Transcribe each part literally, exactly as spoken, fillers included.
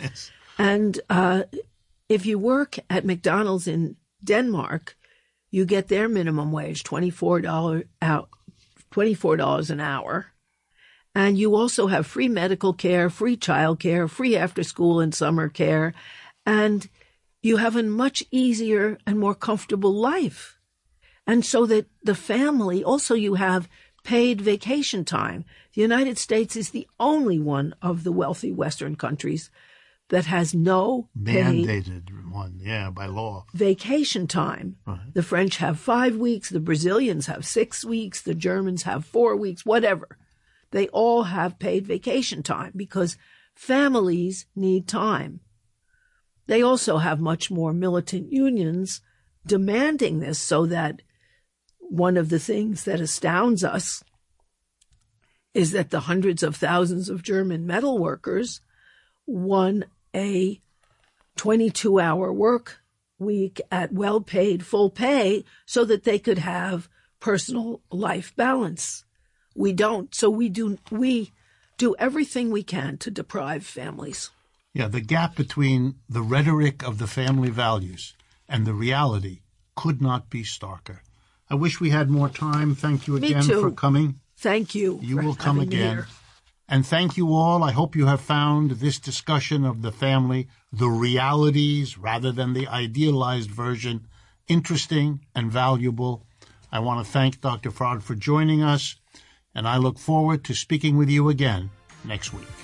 Yes. And uh, if you work at McDonald's in Denmark, you get their minimum wage, twenty-four dollars out, twenty-four dollars an hour. And you also have free medical care, free child care, free after school and summer care. And you have a much easier and more comfortable life. And so that the family, also you have paid vacation time. The United States is the only one of the wealthy Western countries that has no mandated one, yeah, by law. Vacation time. Right. The French have five weeks, the Brazilians have six weeks, the Germans have four weeks, whatever. They all have paid vacation time because families need time. They also have much more militant unions demanding this, so that one of the things that astounds us is that the hundreds of thousands of German metal workers won a twenty-two hour work week at well-paid full pay so that they could have personal life balance. We don't. So we do, we do everything we can to deprive families. Yeah, the gap between the rhetoric of the family values and the reality could not be starker. I wish we had more time. Thank you again for coming. Thank you. You will come again. And thank you all. I hope you have found this discussion of the family, the realities rather than the idealized version, interesting and valuable. I want to thank Doctor Fraad for joining us, and I look forward to speaking with you again next week.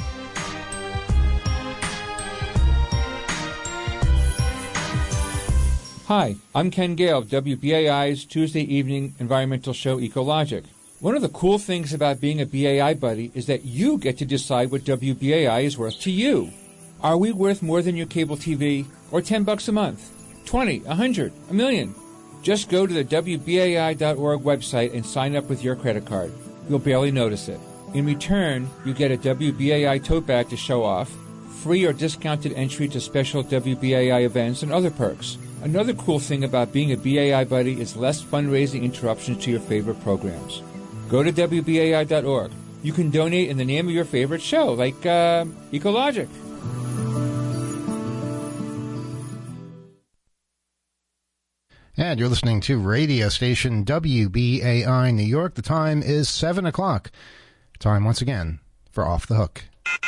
Hi, I'm Ken Gale of W B A I's Tuesday evening environmental show Ecologic. One of the cool things about being a B A I buddy is that you get to decide what W B A I is worth to you. Are we worth more than your cable T V? Or ten bucks a month? twenty, a hundred, a million? Just go to the W B A I dot org website and sign up with your credit card. You'll barely notice it. In return, you get a W B A I tote bag to show off, free or discounted entry to special W B A I events, and other perks. Another cool thing about being a B A I buddy is less fundraising interruptions to your favorite programs. Go to W B A I dot org. You can donate in the name of your favorite show, like uh, Ecologic. And you're listening to radio station W B A I New York. The time is seven o'clock. Time once again for Off the Hook.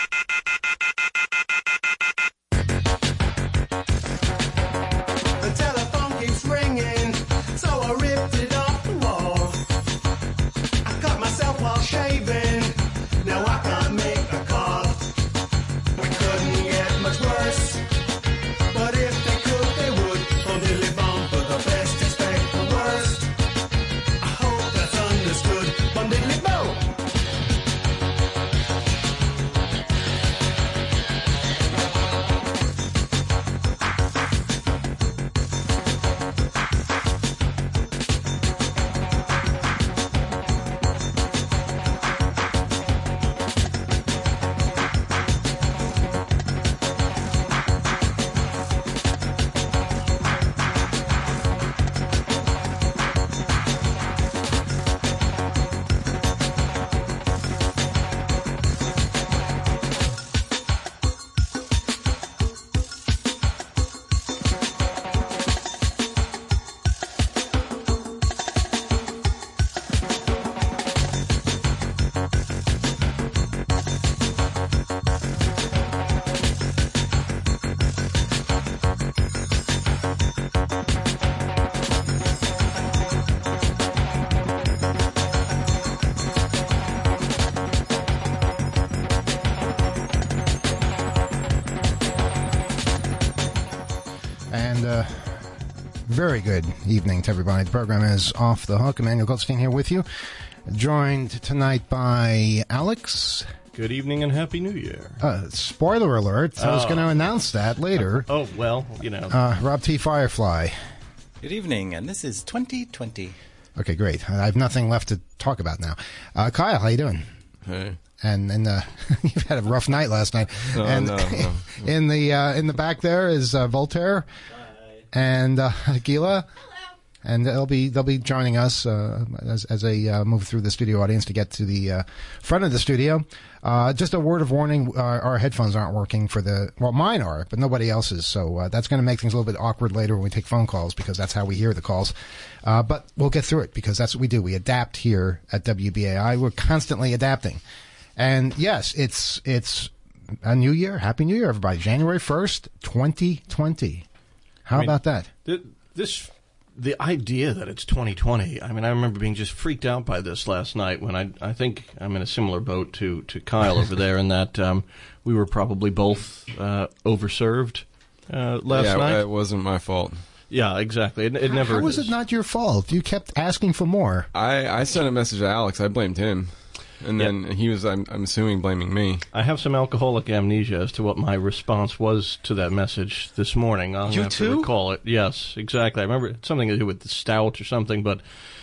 Very good evening to everybody. The program is Off the Hook. Emmanuel Goldstein here with you, joined tonight by Alex. Good evening and Happy New Year. Uh, spoiler alert. I was oh. going to announce that later. Oh, well, you know. Uh, Rob T. Firefly. Good evening, and this is twenty twenty. Okay, great. I have nothing left to talk about now. Uh, Kyle, how you doing? Hey. And and uh, you've had a rough night last night. No, and no, no. in the uh, in the back there is uh, Voltaire. And uh, Gila. Hello. and they'll be they'll be joining us uh, as as they uh, move through the studio audience to get to the uh, front of the studio. Uh, just a word of warning: our, our headphones aren't working for the well, mine are, but nobody else's. So uh, that's going to make things a little bit awkward later when we take phone calls because that's how we hear the calls. Uh, but we'll get through it because that's what we do. We adapt here at W B A I. We're constantly adapting, and yes, it's it's a new year. Happy New Year, everybody! January first, twenty twenty. How I mean, about that? Th- this, the idea that it's twenty twenty, I mean, I remember being just freaked out by this last night when I I think I'm in a similar boat to, to Kyle over there in that um, we were probably both uh, overserved uh, last yeah, night. Yeah, it wasn't my fault. Yeah, exactly. It, it how, never How was is. it not your fault? You kept asking for more. I, I sent a message to Alex. I blamed him. And then yeah. he was, I'm, I'm assuming, blaming me. I have some alcoholic amnesia as to what my response was to that message this morning. I'll you have too? to recall it. Yes, exactly. I remember it's something to do with the stout or something. But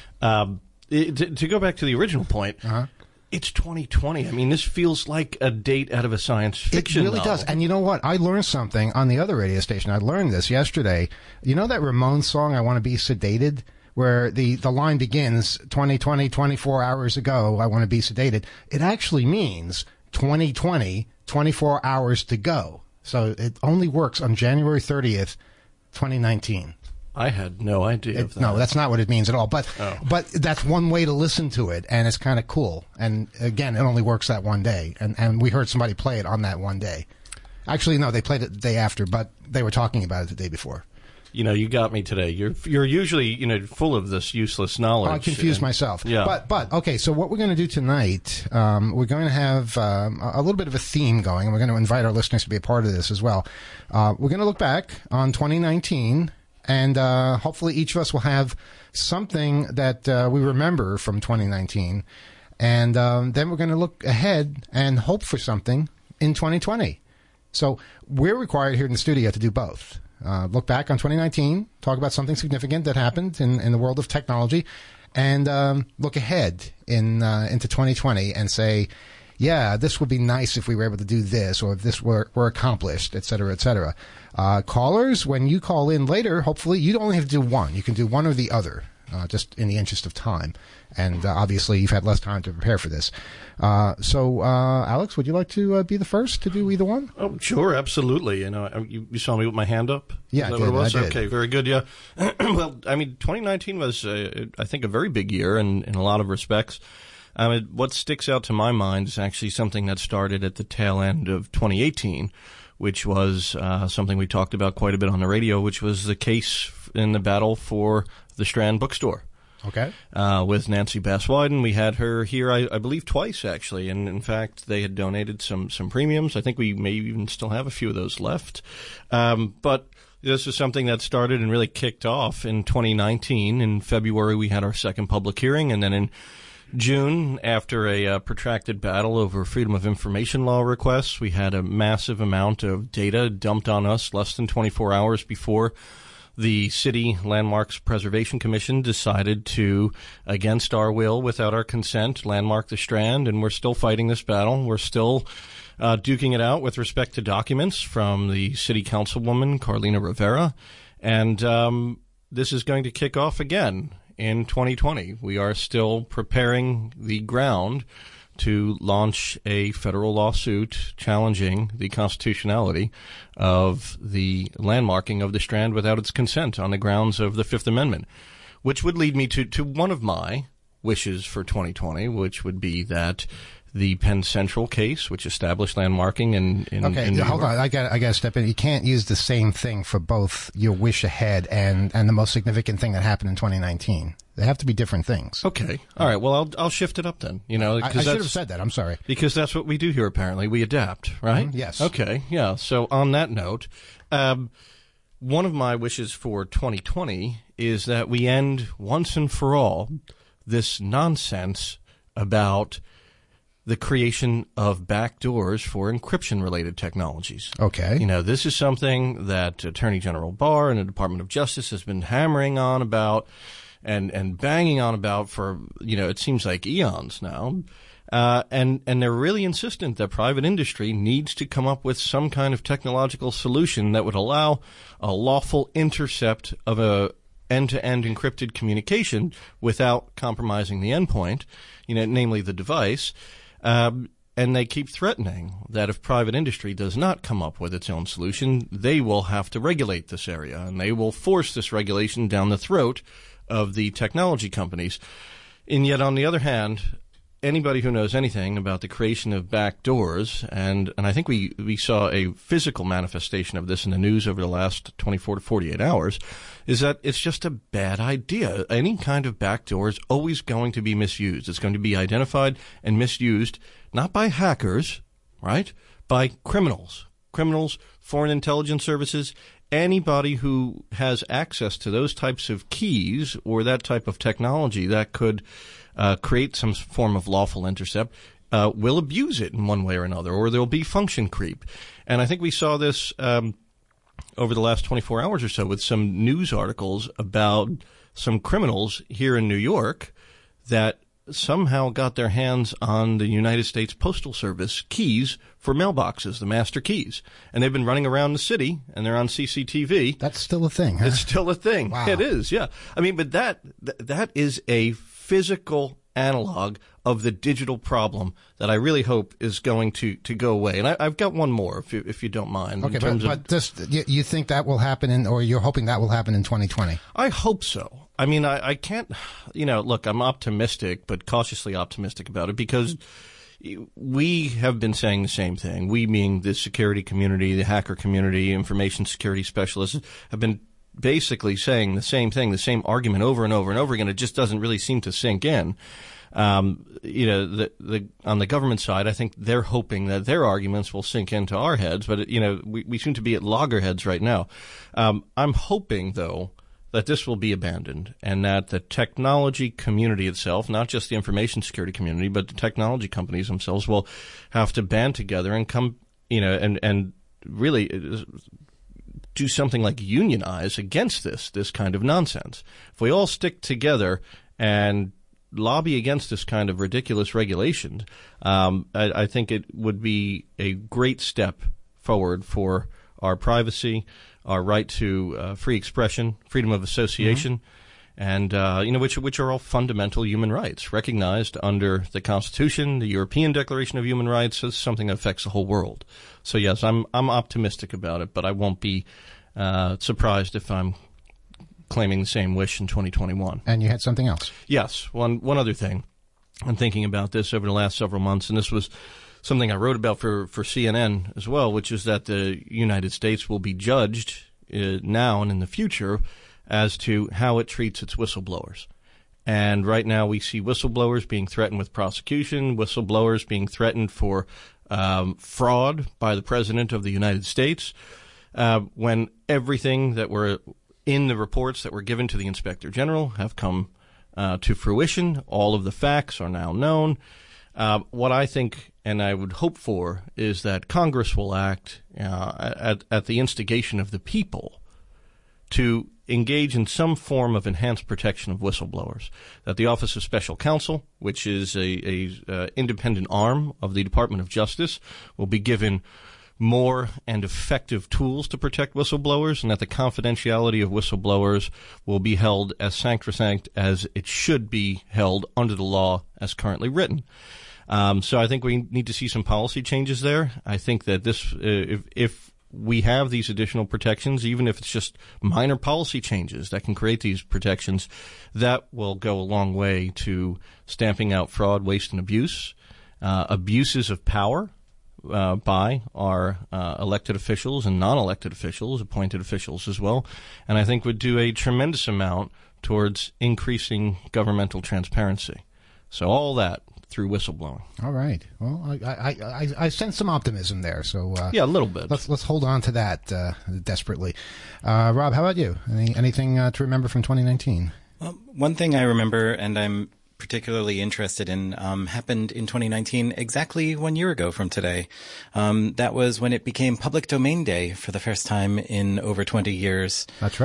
um, it, to, to go back to the original point, uh-huh. it's twenty twenty. I mean, this feels like a date out of a science fiction It really novel. does. And you know what? I learned something on the other radio station. I learned this yesterday. You know that Ramones song, I Want to Be Sedated? Where the, the line begins, twenty twenty, twenty-four hours ago, I want to be sedated. It actually means twenty twenty, twenty-four hours to go. So it only works on January thirtieth, twenty nineteen. I had no idea It, of that. no, that's not what it means at all. But oh. but that's one way to listen to it, and it's kind of cool. And again, it only works that one day. And, and we heard somebody play it on that one day. Actually, no, they played it the day after, but they were talking about it the day before. You know, you got me today. You're you're usually, you know, full of this useless knowledge. I confused and, myself. Yeah. But, but okay, so what we're going to do tonight, um, we're going to have um, a little bit of a theme going, and we're going to invite our listeners to be a part of this as well. Uh, we're going to look back on twenty nineteen, and uh, hopefully each of us will have something that uh, we remember from twenty nineteen. And um, then we're going to look ahead and hope for something in twenty twenty. So we're required here in the studio to do both. Uh, look back on twenty nineteen, talk about something significant that happened in, in the world of technology, and um, look ahead in uh, into twenty twenty and say, yeah, this would be nice if we were able to do this, or if this were, were accomplished, et cetera, et cetera. Uh, callers, when you call in later, hopefully you don't only have to do one. You can do one or the other, uh, just in the interest of time. And uh, obviously you've had less time to prepare for this. Uh, so, uh, Alex, would you like to uh, be the first to do either one? Oh, sure, absolutely. You know, you, you saw me with my hand up? Yeah, Is that I did, what it was? I did. Okay, very good, yeah. Well, I mean, twenty nineteen was, uh, I think, a very big year in, in a lot of respects. I mean, what sticks out to my mind is actually something that started at the tail end of twenty eighteen, which was uh, something we talked about quite a bit on the radio, which was the case in the battle for the Strand bookstore. Okay. Uh, with Nancy Bass-Wyden. We had her here, I, I believe, twice, actually. And, in fact, they had donated some, some premiums. I think we may even still have a few of those left. Um, but this is something that started and really kicked off in twenty nineteen. In February, we had our second public hearing. And then in June, after a uh, protracted battle over Freedom of Information law requests, we had a massive amount of data dumped on us less than twenty-four hours before the City Landmarks Preservation Commission decided to, against our will, without our consent, landmark the Strand, and we're still fighting this battle. We're still uh, duking it out with respect to documents from the City Councilwoman, Carlina Rivera, and um, this is going to kick off again in twenty twenty. We are still preparing the ground to launch a federal lawsuit challenging the constitutionality of the landmarking of the Strand without its consent on the grounds of the Fifth Amendment, which would lead me to, to one of my wishes for twenty twenty, which would be that the Penn Central case, which established landmarking in, in, okay, in New hold York. on. I got I got to step in. You can't use the same thing for both your wish ahead and, and the most significant thing that happened in twenty nineteen. They have to be different things. Okay. All right. Well, I'll I'll shift it up then. You know, I, I should have said that. I'm sorry. Because that's what we do here, apparently. We adapt, right? Mm, yes. Okay, yeah. So on that note, um, one of my wishes for twenty twenty is that we end once and for all this nonsense about the creation of backdoors for encryption-related technologies. Okay. You know, this is something that Attorney General Barr and the Department of Justice has been hammering on about and, and banging on about for, you know, it seems like eons now. Uh, and, and they're really insistent that private industry needs to come up with some kind of technological solution that would allow a lawful intercept of a end-to-end encrypted communication without compromising the endpoint, you know, namely the device. Um, and they keep threatening that if private industry does not come up with its own solution, they will have to regulate this area, and they will force this regulation down the throat of the technology companies. And yet, on the other hand, anybody who knows anything about the creation of backdoors, and, and I think we, we saw a physical manifestation of this in the news over the last twenty-four to forty-eight hours, is that it's just a bad idea. Any kind of backdoor is always going to be misused. It's going to be identified and misused not by hackers, right, by criminals. Criminals, foreign intelligence services, anybody who has access to those types of keys or that type of technology that could Uh, create some form of lawful intercept, uh, will abuse it in one way or another, or there'll be function creep. And I think we saw this um, over the last twenty-four hours or so with some news articles about some criminals here in New York that somehow got their hands on the United States Postal Service keys for mailboxes, the master keys. And they've been running around the city, and they're on C C T V. That's still a thing, huh? It's still a thing. Wow. It is, yeah. I mean, but that th- that is a physical analog of the digital problem that I really hope is going to, to go away. And I, I've got one more, if you, if you don't mind. Okay, in terms but, of, but just, you, you think that will happen, in, or you're hoping that will happen in twenty twenty? I hope so. I mean, I, I can't, you know, look, I'm optimistic, but cautiously optimistic about it, because we have been saying the same thing. We, meaning the security community, the hacker community, information security specialists, have been basically saying the same thing, the same argument over and over and over again. It just doesn't really seem to sink in. Um, you know, the, the, on the government side, I think they're hoping that their arguments will sink into our heads, but, you know, we, we seem to be at loggerheads right now. Um, I'm hoping, though, that this will be abandoned, and that the technology community itself, not just the information security community, but the technology companies themselves, will have to band together and come, you know, and, and really do something like unionize against this, this kind of nonsense. If we all stick together and lobby against this kind of ridiculous regulation, um, I, I think it would be a great step forward for our privacy, our right to uh, free expression, freedom of association, mm-hmm. and uh, you know, which which are all fundamental human rights recognized under the Constitution, the European Declaration of Human Rights. Is something that affects the whole world. So yes, I'm I'm optimistic about it, but I won't be uh, surprised if I'm claiming the same wish in twenty twenty-one. And you had something else? Yes, one one other thing. I'm thinking about this over the last several months, and this was something I wrote about for, for C N N as well, which is that the United States will be judged uh, now and in the future as to how it treats its whistleblowers. And right now we see whistleblowers being threatened with prosecution, whistleblowers being threatened for um, fraud by the President of the United States, uh, when everything that were in the reports that were given to the Inspector General have come uh, to fruition. All of the facts are now known. Uh, what I think and I would hope for is that Congress will act uh, at, at the instigation of the people to engage in some form of enhanced protection of whistleblowers, that the Office of Special Counsel, which is a, a uh, independent arm of the Department of Justice, will be given more and effective tools to protect whistleblowers, and that the confidentiality of whistleblowers will be held as sacrosanct as it should be held under the law as currently written. Um, so I think we need to see some policy changes there. I think that this, uh, if, if we have these additional protections, even if it's just minor policy changes that can create these protections, that will go a long way to stamping out fraud, waste, and abuse, uh, abuses of power uh, by our uh, elected officials and non-elected officials, appointed officials as well, and I think would do a tremendous amount towards increasing governmental transparency. So all that through whistleblowing. All right. Well, I I, I, I sense some optimism there. So uh, yeah, a little bit. Let's let's hold on to that uh, desperately. Uh, Rob, how about you? Any, anything uh, to remember from twenty nineteen? Well, one thing I remember, and I'm particularly interested in, um, happened in twenty nineteen, exactly one year ago from today. Um, that was when it became Public Domain Day for the first time in over twenty years. That's right.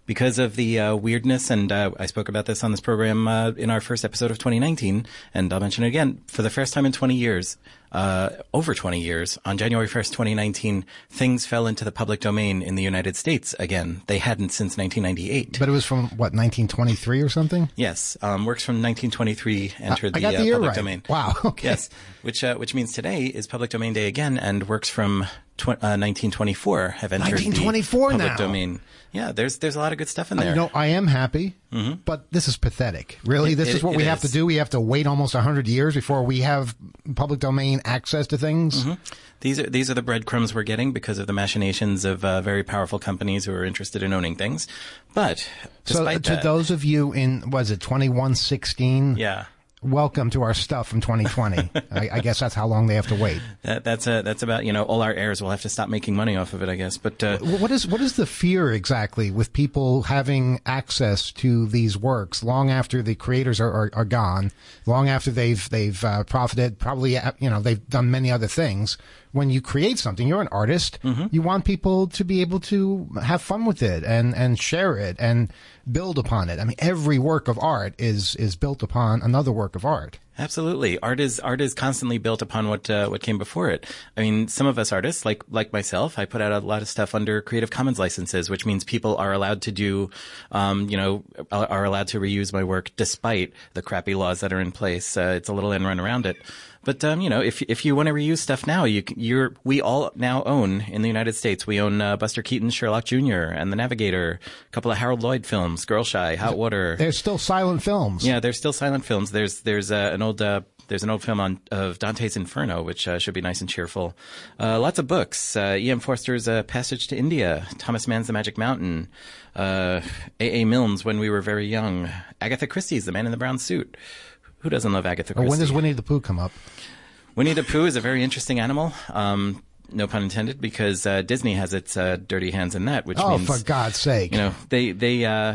because of the uh, weirdness, and uh, I spoke about this on this program uh, in our first episode of twenty nineteen, and I'll mention it again. For the first time in twenty years, uh, over twenty years, on January first, twenty nineteen, things fell into the public domain in the United States again. They hadn't since nineteen ninety-eight. But it was from, what, nineteen twenty-three or something? Yes. Um, works from nineteen twenty-three entered I got the, the uh, year public right. domain. Wow. Okay. Yes. Which, uh, which means today is Public Domain Day again, and works from tw- uh, nineteen twenty-four have entered nineteen twenty-four the public now. domain. Yeah, there's there's a lot of good stuff in there. You know, I am happy, mm-hmm. but this is pathetic. Really, It- this it- is what it we have is. to do. We have to wait almost one hundred years before we have public domain access to things. Mm-hmm. These are these are the breadcrumbs we're getting because of the machinations of uh, very powerful companies who are interested in owning things. But So, despite to that, those of you in, was it twenty-one sixteen? yeah. Welcome to our stuff from twenty twenty. I, I guess that's how long they have to wait. That, that's uh, that's about, you know, all our heirs will have to stop making money off of it, I guess. But uh, What is what is the fear exactly with people having access to these works long after the creators are, are, are gone, long after they've they've uh, profited, probably uh, you know they've done many other things. When you create something, you're an artist. Mm-hmm. You want people to be able to have fun with it and and share it and build upon it. I mean, every work of art is is built upon another work of art. Absolutely, art is art is constantly built upon what uh, what came before it. I mean, some of us artists, like like myself, I put out a lot of stuff under Creative Commons licenses, which means people are allowed to do, um, you know, are, are allowed to reuse my work despite the crappy laws that are in place. Uh, it's a little end run around it. But um, you know, if if you want to reuse stuff now, you can, you're we all now own in the United States. We own uh, Buster Keaton's Sherlock Junior and The Navigator, a couple of Harold Lloyd films, Girl Shy, Hot Water. There's still silent films. Yeah, there's still silent films. There's there's uh, an old uh, there's an old film on of Dante's Inferno, which uh, should be nice and cheerful. Uh, lots of books. Uh, E M Forster's uh, Passage to India, Thomas Mann's The Magic Mountain, uh, A A Milne's When We Were Very Young, Agatha Christie's The Man in the Brown Suit. Who doesn't love Agatha Or Christie? when does Winnie the Pooh come up? Winnie the Pooh is a very interesting animal. Um, no pun intended, because uh, Disney has its uh, dirty hands in that, which Oh, means, for God's sake! you know, they they. Uh,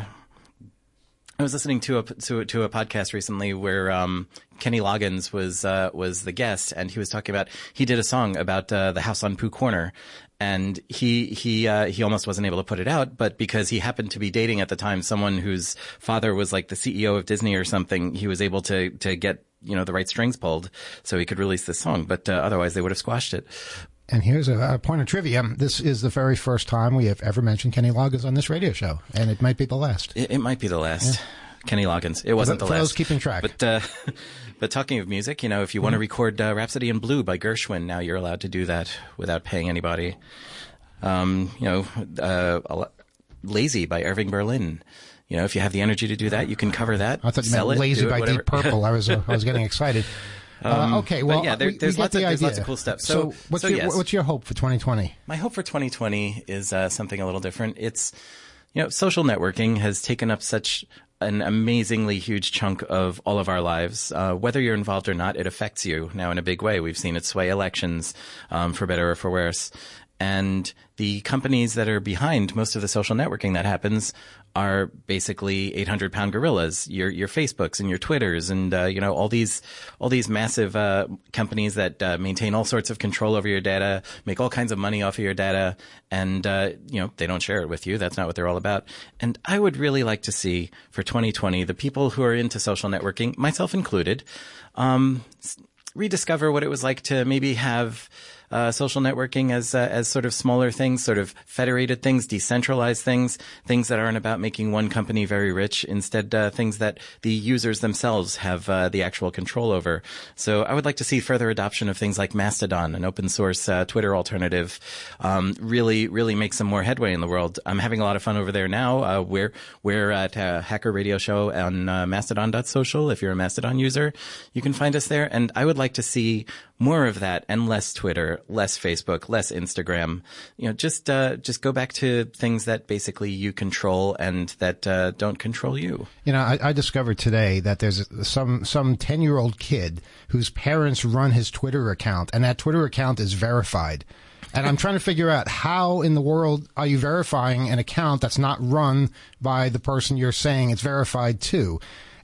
I was listening to a to, to a podcast recently where um, Kenny Loggins was uh, was the guest, and he was talking about he did a song about uh, the house on Pooh Corner. And he he uh, he almost wasn't able to put it out, but because he happened to be dating at the time someone whose father was like the C E O of Disney or something, he was able to to get, you know, the right strings pulled so he could release this song. But uh, otherwise, they would have squashed it. And here's a, a point of trivia. This is the very first time we have ever mentioned Kenny Loggins on this radio show, and it might be the last. It, it might be the last. Yeah. Kenny Loggins. It wasn't for the last. For those keeping track. But uh, but talking of music, you know, if you want to record uh, Rhapsody in Blue by Gershwin, now you're allowed to do that without paying anybody. Um, you know, uh, Lazy by Irving Berlin. You know, if you have the energy to do that, you can cover that. I thought you sell meant it, Lazy do it, by whatever. Deep Purple. I was uh, I was getting excited. Um, uh, okay, well, but yeah, there, we, there's, we lots get of, the there's idea. lots of cool stuff. So, so what's so your yes. what's your hope for twenty twenty? My hope for twenty twenty is uh, something a little different. It's, you know, social networking has taken up such an amazingly huge chunk of all of our lives. Uh, whether you're involved or not, it affects you now in a big way. We've seen it sway elections, um, for better or for worse. And the companies that are behind most of the social networking that happens are basically eight hundred pound gorillas, your, your Facebooks and your Twitters and, uh, you know, all these, all these massive, uh, companies that, uh, maintain all sorts of control over your data, make all kinds of money off of your data. And, uh, you know, they don't share it with you. That's not what they're all about. And I would really like to see for twenty twenty, the people who are into social networking, myself included, um, rediscover what it was like to maybe have, Uh, social networking as uh, as sort of smaller things, sort of federated things, decentralized things, things that aren't about making one company very rich. Instead, uh, things that the users themselves have uh, the actual control over. So I would like to see further adoption of things like Mastodon, an open source uh, Twitter alternative, um, really, really make some more headway in the world. I'm having a lot of fun over there now. Uh, we're we're at a Hacker Radio Show on uh, mastodon dot social. If you're a Mastodon user, you can find us there. And I would like to see more of that and less Twitter, less Facebook, less Instagram. You know, just uh, just go back to things that basically you control and that uh, don't control you. You know, I, I discovered today that there's some some ten year old kid whose parents run his Twitter account, and that Twitter account is verified. And I'm trying to figure out how in the world are you verifying an account that's not run by the person you're saying it's verified to.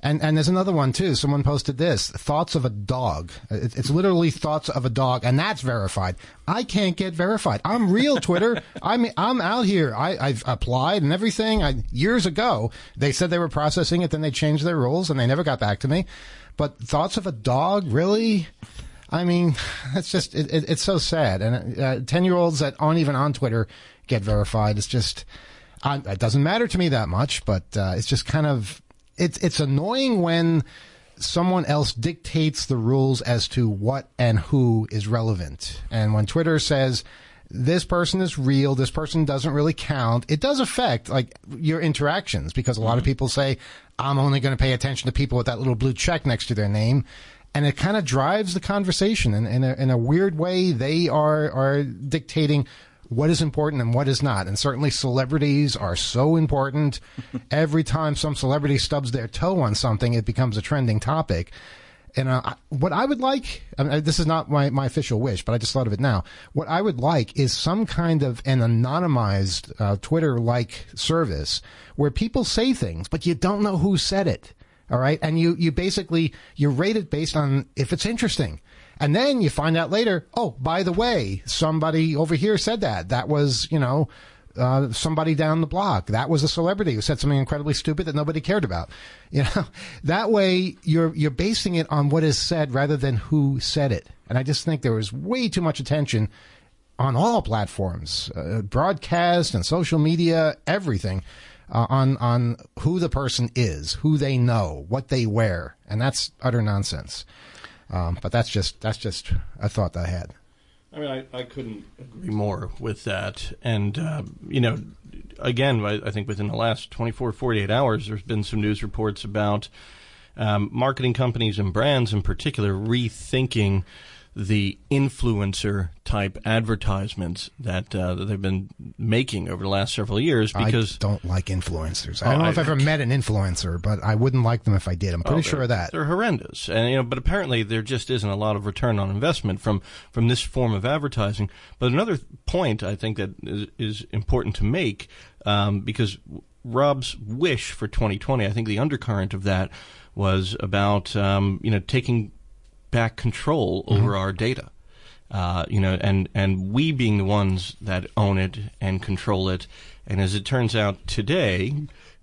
And and there's another one too. Someone posted this: thoughts of a dog. It, it's literally thoughts of a dog, and that's verified. I can't get verified. I'm real, Twitter. I'm I'm out here. I, I've applied and everything. I, years ago, they said they were processing it, then they changed their rules, and they never got back to me. But thoughts of a dog, really? I mean, it's just it, it, it's so sad. And uh, ten-year-olds that aren't even on Twitter get verified. It's just uh, it doesn't matter to me that much, but uh, it's just kind of. It's it's annoying when someone else dictates the rules as to what and who is relevant. And when Twitter says this person is real, this person doesn't really count, it does affect like your interactions, because a lot of people say, I'm only going to pay attention to people with that little blue check next to their name. And it kind of drives the conversation. And in a, in a weird way, they are, are dictating what is important and what is not. And certainly celebrities are so important. Every time some celebrity stubs their toe on something, it becomes a trending topic. And uh, what I would like, I mean, this is not my, my official wish, but I just thought of it now. What I would like is some kind of an anonymized uh, Twitter-like service where people say things, but you don't know who said it. All right. And you, you basically, you rate it based on if it's interesting. And then you find out later, oh, by the way, somebody over here said that. That was, you know, uh, somebody down the block. That was a celebrity who said something incredibly stupid that nobody cared about. You know, that way you're, you're basing it on what is said rather than who said it. And I just think there was way too much attention on all platforms, uh, broadcast and social media, everything. Uh, on on who the person is, who they know, what they wear, and that's utter nonsense. Um, but that's just that's just a thought that I had. I mean, I, I couldn't agree more with that. And, uh, you know, again, I, I think within the last twenty-four, forty-eight hours, there's been some news reports about um, marketing companies and brands in particular rethinking the influencer-type advertisements that, uh, that they've been making over the last several years. Because I don't like influencers. I don't know I, if I've ever met an influencer, but I wouldn't like them if I did. I'm pretty oh, sure of that. They're horrendous. And, you know, but apparently there just isn't a lot of return on investment from, from this form of advertising. But another point I think that is, is important to make, um, because Rob's wish for twenty twenty, I think the undercurrent of that was about, um, you know, taking back control over mm-hmm. our data, uh, you know, and, and we being the ones that own it and control it. And as it turns out today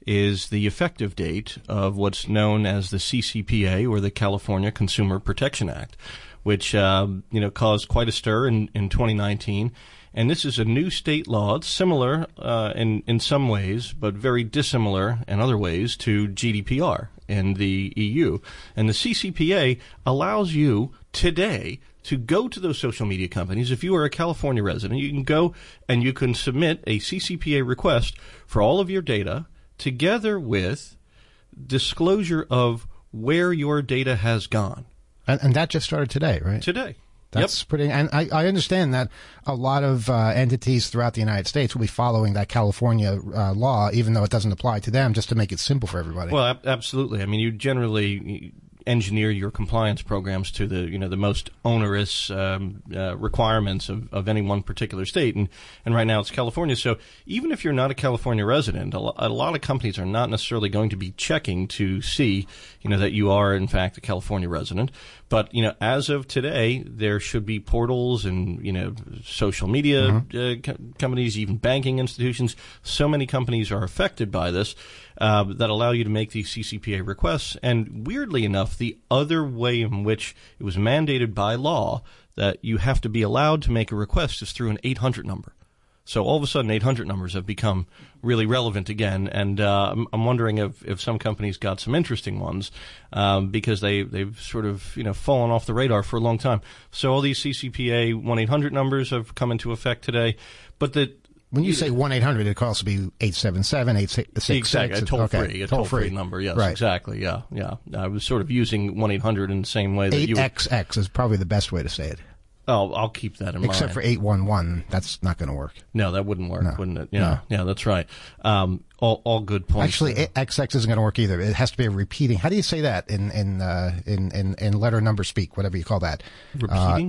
is the effective date of what's known as the C C P A, or the California Consumer Protection Act, which, uh, you know, caused quite a stir in, in twenty nineteen. And this is a new state law. It's similar uh, in, in some ways, but very dissimilar in other ways to G D P R in the E U. And the C C P A allows you today to go to those social media companies. If you are a California resident, you can go and you can submit a C C P A request for all of your data together with disclosure of where your data has gone. And, and that just started today, right? Today. That's yep. pretty, and I, I understand that a lot of uh, entities throughout the United States will be following that California uh, law, even though it doesn't apply to them, just to make it simple for everybody. Well, ab- absolutely. I mean, you generally engineer your compliance programs to the, you know, the most onerous um, uh, requirements of, of any one particular state, and and right now it's California. So even if you're not a California resident, a, lo- a lot of companies are not necessarily going to be checking to see, you know, that you are in fact a California resident. But, you know, as of today, there should be portals and, you know, social media mm-hmm. uh, co- companies, even banking institutions. So many companies are affected by this uh, that allow you to make these C C P A requests. And weirdly enough, the other way in which it was mandated by law that you have to be allowed to make a request is through an eight hundred number. So all of a sudden, eight hundred numbers have become really relevant again, and uh, I'm, I'm wondering if, if some companies got some interesting ones um, because they they've sort of you know fallen off the radar for a long time. So all these C C P A one eight hundred numbers have come into effect today, but the when you say one eight hundred, it could also be eight seven seven, eight six six. Exactly, a toll okay. free, a toll free number. Yes, right. Exactly. Yeah, yeah. I was sort of using one eight hundred in the same way that you. eight X X is probably the best way to say it. Oh, I'll keep that in Except mind. Except for eight one one, that's not going to work. No, that wouldn't work, no. wouldn't it? Yeah, no. yeah, that's right. Um, all, all good points. Actually, there. X X isn't going to work either. It has to be a repeating. How do you say that in in uh, in, in in letter number speak, whatever you call that? Repeating. Uh,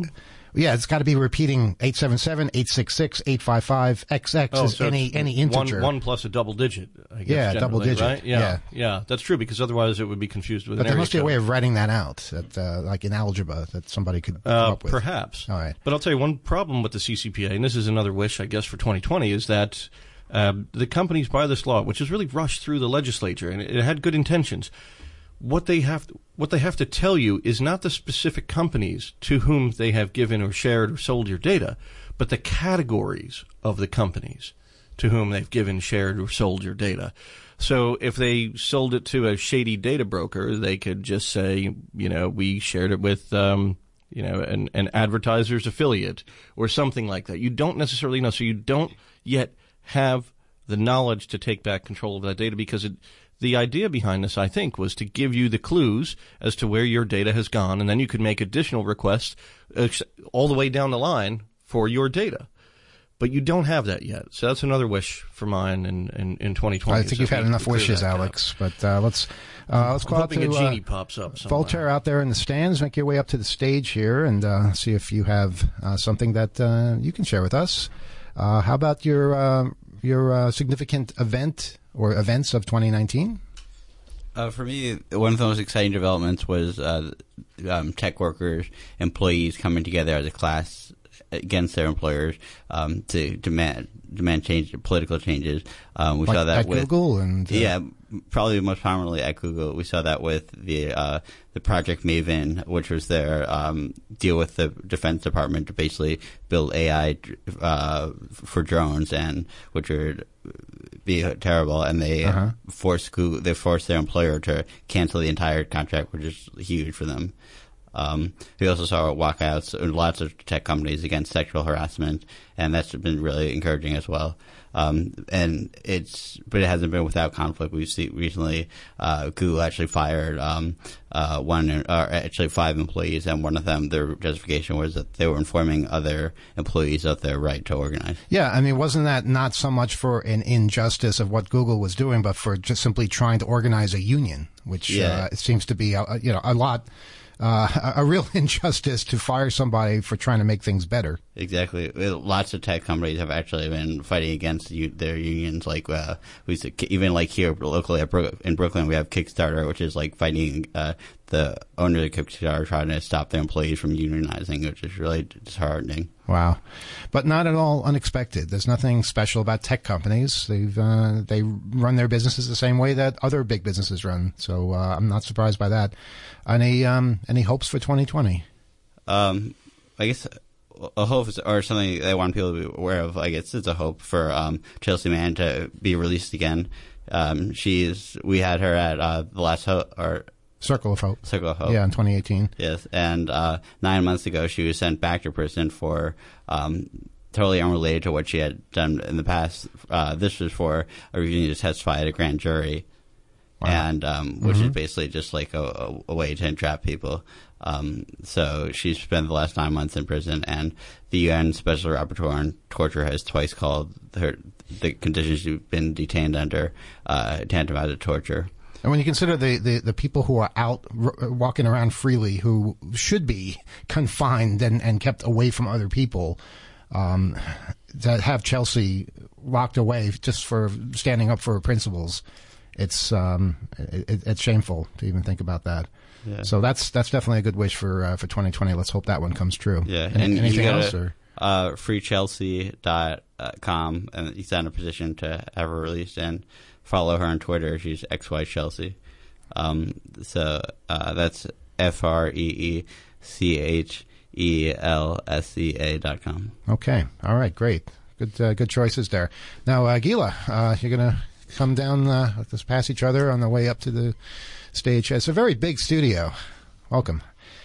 Yeah, it's got to be repeating eight seven seven, eight six six, eight five five, X X Oh, is so any it's any integer. One, one plus a double digit, I guess. Yeah, double generally, digit, Right? Yeah, yeah. yeah, that's true, because otherwise it would be confused with But an there area must be a code. way of writing that out, that, uh, like in algebra, that somebody could come Uh, up with. perhaps. All right. But I'll tell you one problem with the C C P A, and this is another wish, I guess, for twenty twenty, is that um, the companies by this law, which has really rushed through the legislature, and it, it had good intentions, what they have to, what they have to tell you is not the specific companies to whom they have given or shared or sold your data, but the categories of the companies to whom they've given, shared, or sold your data. So if they sold it to a shady data broker, they could just say, you know, we shared it with, um, you know, an, an advertiser's affiliate or something like that. You don't necessarily know. So you don't yet have the knowledge to take back control of that data, because it, the idea behind this, I think, was to give you the clues as to where your data has gone, and then you could make additional requests uh, all the way down the line for your data. But you don't have that yet. So that's another wish for mine in, in, in twenty twenty. I think so you've had we enough clear wishes, that Alex. But uh, let's uh, let's I'm go out hoping to a genie uh, pops up somewhere. Voltaire out there in the stands. Make your way up to the stage here and uh, see if you have uh, something that uh, you can share with us. Uh, how about your uh, your uh, significant event or events of twenty nineteen? Uh, for me, one of the most exciting developments was uh, um, tech workers, employees coming together as a class against their employers um, to demand demand change, political changes. Um, we Like saw that at with Google and uh, yeah, probably most prominently at Google. We saw that with the uh, the Project Maven, which was their um, deal with the Defense Department to basically build A I uh, for drones, and which would be terrible. And they Uh-huh. forced Google, they forced their employer to cancel the entire contract, which is huge for them. Um, we also saw walkouts in lots of tech companies against sexual harassment, and that's been really encouraging as well. Um, and it's, but it hasn't been without conflict. We've seen recently, uh, Google actually fired, um, uh, one, or actually five employees, and one of them, their justification was that they were informing other employees of their right to organize. Yeah, I mean, wasn't that not so much for an injustice of what Google was doing, but for just simply trying to organize a union, which Yeah. uh, it seems to be, a, you know, a lot. Uh, a real injustice to fire somebody for trying to make things better. Exactly. Lots of tech companies have actually been fighting against u- their unions. Like uh, we see, even like here locally at Bro- in Brooklyn, we have Kickstarter, which is like fighting uh, the owner of Kickstarter, trying to stop their employees from unionizing, which is really disheartening. Wow, but not at all unexpected. There's nothing special about tech companies. They've uh, they run their businesses the same way that other big businesses run. So uh, I'm not surprised by that. Any um, any hopes for twenty twenty? Um, I guess a hope is, or something that I want people to be aware of. I guess it's a hope for um, Chelsea Mann to be released again. Um, she's we had her at uh, the last ho- or. Circle of Hope. Circle of Hope. Yeah, in twenty eighteen. Yes, and uh, nine months ago she was sent back to prison for um, totally unrelated to what she had done in the past. Uh, this was for a refusing to testify at a grand jury, wow. and um, which mm-hmm. is basically just like a, a way to entrap people. Um, so she's spent the last nine months in prison, and the U N Special Rapporteur on Torture has twice called her the conditions she's been detained under uh, tantamount to torture. And when you consider the, the, the people who are out r- walking around freely, who should be confined and, and kept away from other people, um, that have Chelsea locked away just for standing up for her principles, it's um, it, it's shameful to even think about that. Yeah. So that's that's definitely a good wish for uh, for twenty twenty. Let's hope that one comes true. Yeah. Any, and anything gotta, else? Or? Uh, free chelsea dot com, and he's in a position to have her released, and follow her on Twitter. She's X Y Chelsea. Um, so uh, that's F R E E C H E L S E A dot com. Okay. All right. Great. Good uh, good choices there. Now, uh, Gila, uh, you're going to come down, uh, let's pass each other on the way up to the stage. It's a very big studio. Welcome.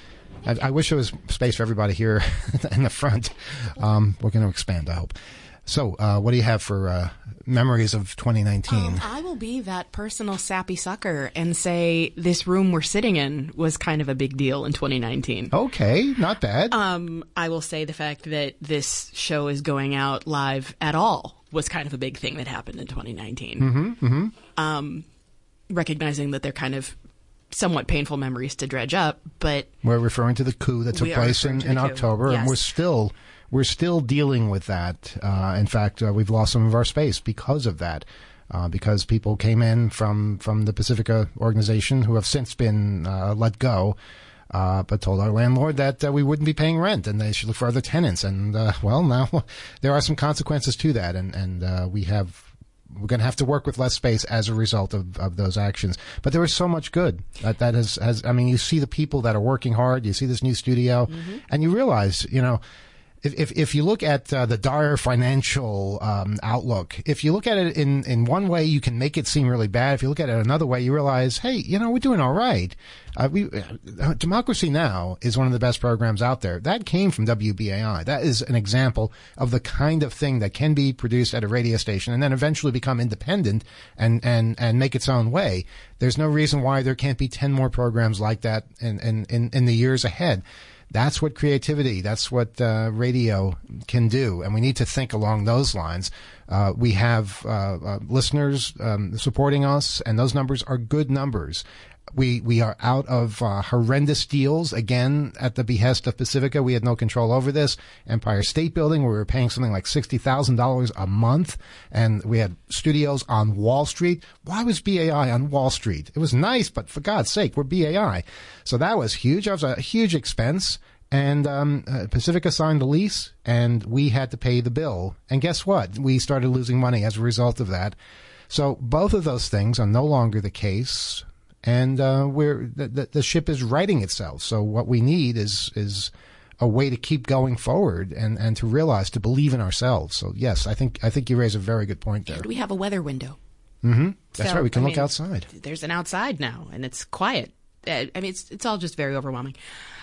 I, I wish there was space for everybody here in the front. Um, we're going to expand, I hope. So, uh, what do you have for uh, memories of twenty nineteen? Um, I will be that personal sappy sucker and say this room we're sitting in was kind of a big deal in twenty nineteen. Okay, not bad. Um, I will say the fact that this show is going out live at all was kind of a big thing that happened in twenty nineteen. Mm-hmm, mm-hmm. Um, recognizing that they're kind of somewhat painful memories to dredge up, but we're referring to the coup that took we are place referring in, to in the coup. October, and Yes. we're still we're still dealing with that. Uh, in fact, uh, we've lost some of our space because of that, uh, because people came in from from the Pacifica organization who have since been uh, let go. Uh, but told our landlord that uh, we wouldn't be paying rent and they should look for other tenants. And, uh, well, now there are some consequences to that. And, and uh, we have, we're going to have to work with less space as a result of, of those actions. But there is so much good that, that has, has, I mean, you see the people that are working hard, you see this new studio, mm-hmm. and you realize, you know, If, if if you look at uh, the dire financial um, outlook, if you look at it in, in one way, you can make it seem really bad. If you look at it another way, you realize, hey, you know, we're doing all right. Uh, we uh, Democracy Now! Is one of the best programs out there. That came from W B A I. That is an example of the kind of thing that can be produced at a radio station and then eventually become independent and, and, and make its own way. There's no reason why there can't be ten more programs like that in, in, in, in the years ahead. That's what creativity, that's what uh, radio can do, and we need to think along those lines. Uh, we have uh, uh, listeners um, supporting us, and those numbers are good numbers. We we are out of uh, horrendous deals, again, at the behest of Pacifica. We had no control over this. Empire State Building, we were paying something like sixty thousand dollars a month, and we had studios on Wall Street. Why was B A I on Wall Street? It was nice, but for God's sake, we're B A I. So that was huge. That was a huge expense. And um, uh, Pacifica signed the lease, and we had to pay the bill. And guess what? We started losing money as a result of that. So both of those things are no longer the case, and uh, we're the, the, the ship is righting itself. So what we need is is a way to keep going forward and, and to realize, to believe in ourselves. So yes, I think I think you raise a very good point there. And we have a weather window. Mm-hmm. That's So, right. We can I look mean, outside. There's an outside now, and it's quiet. Uh, I mean, it's it's all just very overwhelming.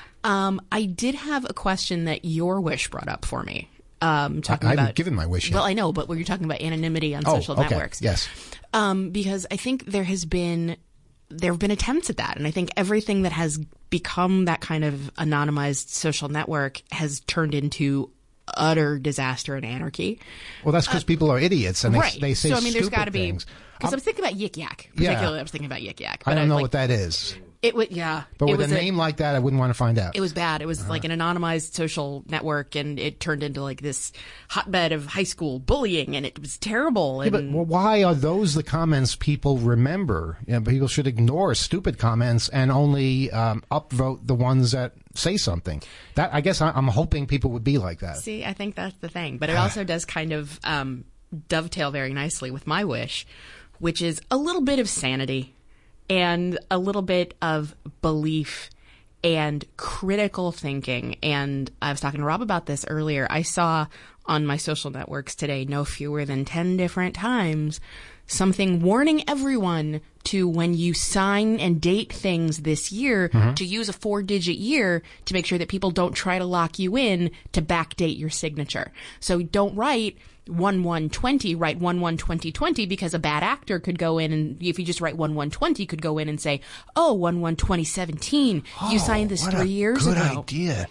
Um, I did have a question that your wish brought up for me. Um, talking I, I about, haven't given my wish yet. Well, I know, but when you're talking about anonymity on oh, social okay. networks, Yes. Um, because I think there has been there have been attempts at that, and I think everything that has become that kind of anonymized social network has turned into utter disaster and anarchy. Well, that's because uh, people are idiots and they, right. they say so I mean, there's got to be things. because I was thinking about Yik Yak. Particularly, yeah. I was thinking about Yik Yak. I don't know like, what that is. It would, yeah. But it with a was name like that, I wouldn't want to find out. It was bad. It was uh-huh. like an anonymized social network, and it turned into like this hotbed of high school bullying, and it was terrible. Yeah, and but why are those the comments people remember? You know, people should ignore stupid comments and only um, upvote the ones that say something. That I guess I, I'm hoping people would be like that. See, I think that's the thing. But it also does kind of um, dovetail very nicely with my wish, which is a little bit of sanity and a little bit of belief and critical thinking. And I was talking to Rob about this earlier. I saw on my social networks today no fewer than ten different times something warning everyone to, when you sign and date things this year, mm-hmm. to use a four-digit year to make sure that people don't try to lock you in to backdate your signature. So don't write one one twenty, write one one twenty twenty, because a bad actor could go in, and if you just write one one twenty, could go in and say, oh, one one twenty seventeen, oh, you signed this what three a years good ago. idea.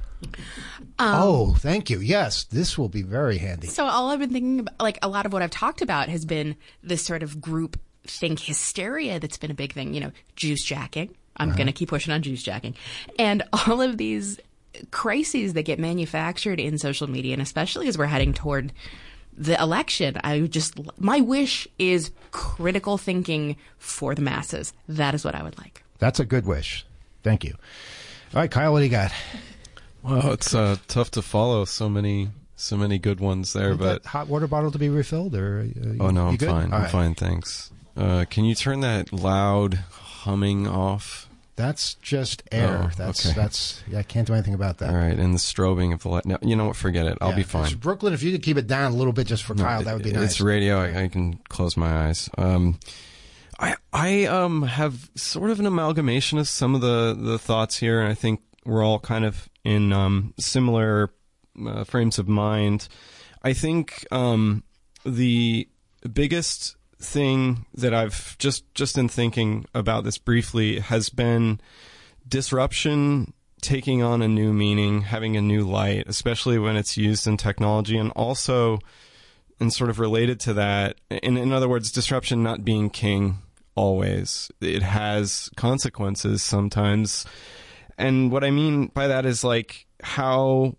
Um, oh, thank you. Yes, this will be very handy. So all I've been thinking about, like a lot of what I've talked about has been this sort of group think hysteria that's been a big thing, you know, juice jacking. I'm uh-huh. going to keep pushing on juice jacking. And all of these crises that get manufactured in social media, and especially as we're heading toward the election, I just, my wish is critical thinking for the masses. That is what I would like. That's a good wish. Thank you. All right, Kyle, what do you got? Well, it's uh, tough to follow so many so many good ones there, Want but that hot water bottle to be refilled, or uh, oh no, you I'm good? fine. All I'm right. fine, thanks. Uh, can you turn that loud humming off? That's just air. Oh, that's okay. that's. Yeah, I can't do anything about that. All right, and the strobing of the light. No, you know what? Forget it. I'll Yeah, be fine. Brooklyn, if you could keep it down a little bit just for No, Kyle, that would be it, nice. It's radio. I, I can close my eyes. Um, I I um have sort of an amalgamation of some of the, the thoughts here, and I think we're all kind of in um, similar uh, frames of mind. I think um, the biggest thing that I've just just in thinking about this briefly has been disruption taking on a new meaning, having a new light, especially when it's used in technology, and also, and sort of related to that, in, in other words, disruption not being king always. It has consequences sometimes. And what I mean by that is, like, how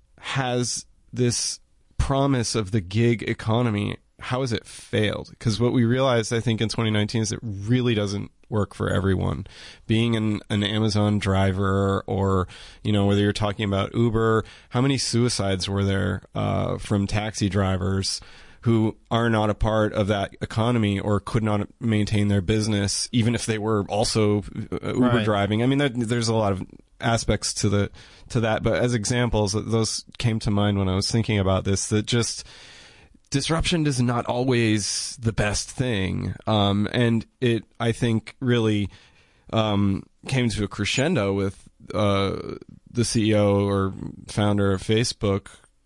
has this promise of the gig economy, how has it failed? Because what we realized, I think, in twenty nineteen is it really doesn't work for everyone. Being an, an Amazon driver, or, you know, whether you're talking about Uber, how many suicides were there uh, from taxi drivers who are not a part of that economy or could not maintain their business, even if they were also uh, Uber Right. driving? I mean, there, there's a lot of aspects to the to that, but as examples, those came to mind when I was thinking about this. That just disruption is not always the best thing, um, and it, I think, really um, came to a crescendo with uh, the C E O or founder of Facebook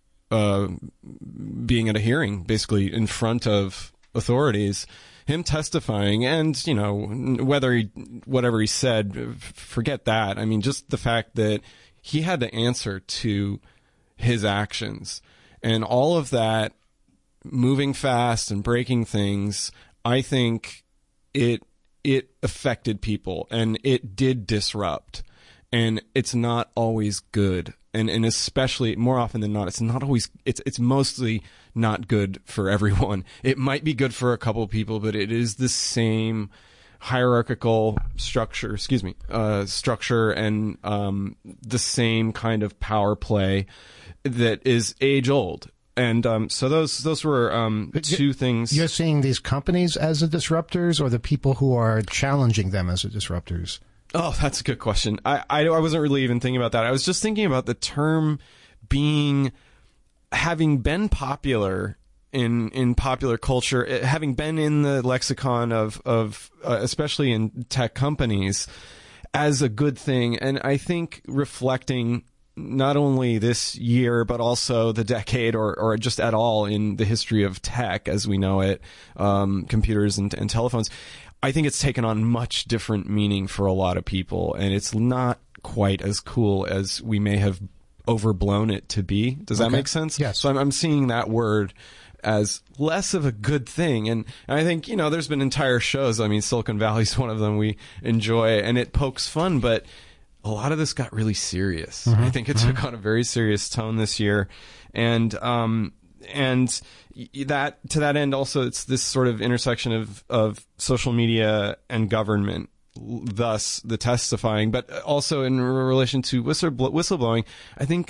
uh, being at a hearing, basically in front of authorities, him testifying, and, you know, whether he, whatever he said, forget that. I mean, just the fact that he had to answer to his actions, and all of that, moving fast and breaking things, I think it it affected people, and it did disrupt, and it's not always good. And and especially, more often than not, it's not always, it's it's mostly not good for everyone. It might be good for a couple of people, but it is the same hierarchical structure, excuse me, uh, structure, and um, the same kind of power play that is age old. And um, so those those were um, two things. You're seeing these companies as the disruptors, or the people who are challenging them as the disruptors? Oh, that's a good question. I, I, I wasn't really even thinking about that. I was just thinking about the term being, having been popular in in popular culture, it, having been in the lexicon of, of uh, especially in tech companies, as a good thing. And I think reflecting not only this year, but also the decade, or, or just at all in the history of tech as we know it, um, computers and, and telephones, I think it's taken on much different meaning for a lot of people, and it's not quite as cool as we may have overblown it to be. Does that Okay. make sense? Yes. So I'm, I'm seeing that word as less of a good thing. And, and I think, you know, there's been entire shows. I mean, Silicon Valley's one of them we enjoy, and it pokes fun, but a lot of this got really serious. Mm-hmm. I think it took on a very serious tone this year. And, um, and that, to that end, also, it's this sort of intersection of, of social media and government, thus the testifying, but also in relation to whistleblow- whistleblowing. I think,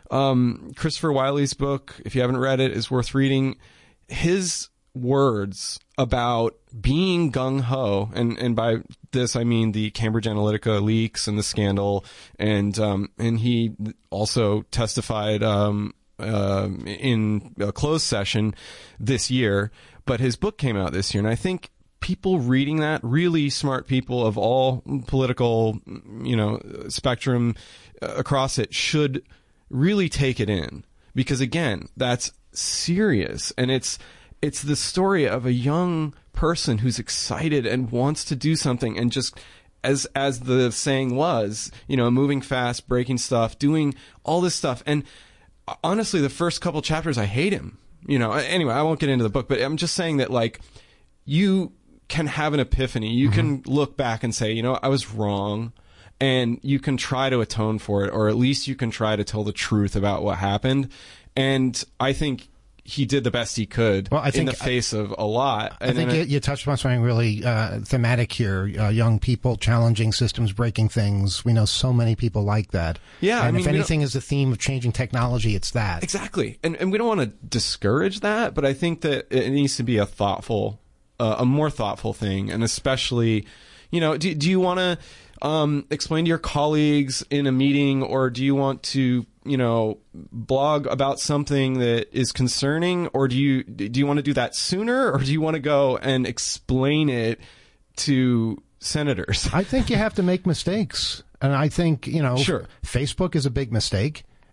um, Christopher Wiley's book, if you haven't read it, is worth reading. His words about being gung-ho, and, and by this I mean the Cambridge Analytica leaks and the scandal, and um, and he also testified um, uh, in a closed session this year, but his book came out this year, and I think people reading that, really smart people of all political, you know, spectrum across it, should really take it in, because again, that's serious, and it's It's the story of a young person who's excited and wants to do something, and just, as as the saying was, you know, moving fast, breaking stuff, doing all this stuff. And honestly, the first couple chapters, I hate him. You know, anyway, I won't get into the book, but I'm just saying that, like, you can have an epiphany. You mm-hmm. can look back and say, you know, I was wrong, and you can try to atone for it, or at least you can try to tell the truth about what happened. And I think he did the best he could well, I think, in the face I, of a lot. I and think you, it, you touched on something really uh, thematic here. Uh, young people challenging systems, breaking things. We know so many people like that. Yeah, and I mean, if anything is the theme of changing technology, it's that. Exactly. And and we don't want to discourage that, but I think that it needs to be a thoughtful, uh, a more thoughtful thing. And especially, you know, do, do you want to um, explain to your colleagues in a meeting, or do you want to, you know, blog about something that is concerning, or do you do you want to do that sooner, or do you want to go and explain it to senators? I think you have to make mistakes, and I think, you know, sure. Facebook is a big mistake,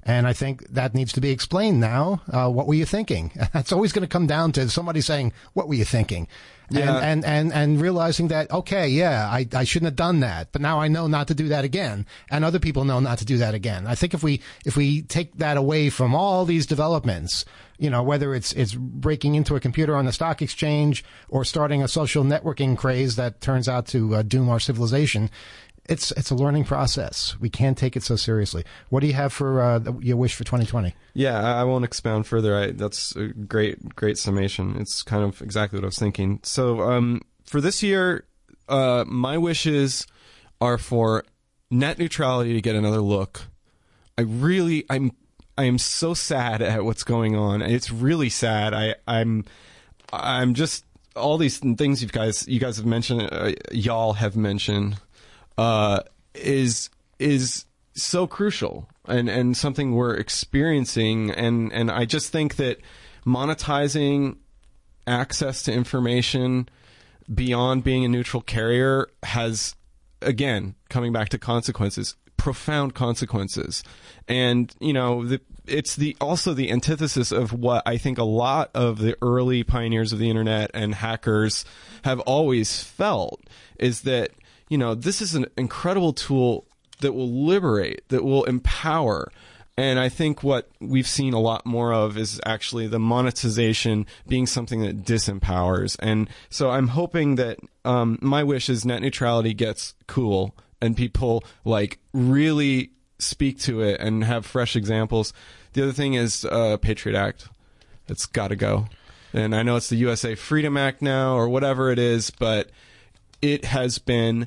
And I think that needs to be explained now. Uh, what were you thinking? That's always going to come down to somebody saying, what were you thinking? Yeah. And, and, and, and realizing that, okay, yeah, I, I shouldn't have done that, but now I know not to do that again. And other people know not to do that again. I think if we, if we take that away from all these developments, you know, whether it's, it's breaking into a computer on the stock exchange or starting a social networking craze that turns out to uh, doom our civilization, It's it's a learning process. We can't take it so seriously. What do you have for uh, your wish for twenty twenty? Yeah, I, I won't expound further. I, that's a great, great summation. It's kind of exactly what I was thinking. So um, for this year, uh, my wishes are for net neutrality to get another look. I really, I'm, I am so sad at what's going on. It's really sad. I, I'm, I'm just all these things you guys, you guys have mentioned, uh, y'all have mentioned. Uh, is is so crucial and, and something we're experiencing, and, and I just think that monetizing access to information beyond being a neutral carrier has, again, coming back to consequences, profound consequences. And, you know, the, it's the also the antithesis of what I think a lot of the early pioneers of the internet and hackers have always felt, is that, you know, this is an incredible tool that will liberate, that will empower. And I think what we've seen a lot more of is actually the monetization being something that disempowers. And so I'm hoping that um, my wish is net neutrality gets cool and people like really speak to it and have fresh examples. The other thing is uh, Patriot Act. It's got to go. And I know it's the U S A Freedom Act now or whatever it is, but it has been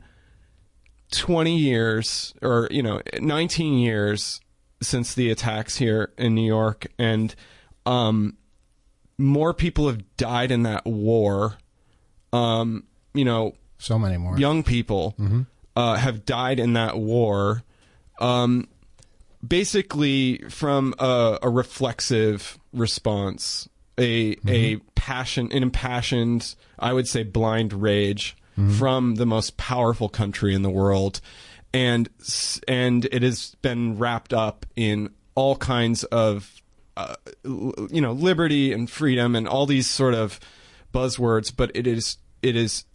twenty years or, you know, nineteen years since the attacks here in New York. And um, more people have died in that war. Um, you know, so many more young people mm-hmm. uh, have died in that war. Um, basically from a, a reflexive response, a, mm-hmm. a passion, an impassioned, I would say blind rage. Mm-hmm. From the most powerful country in the world, and and it has been wrapped up in all kinds of uh, you know, liberty and freedom and all these sort of buzzwords, but it is it is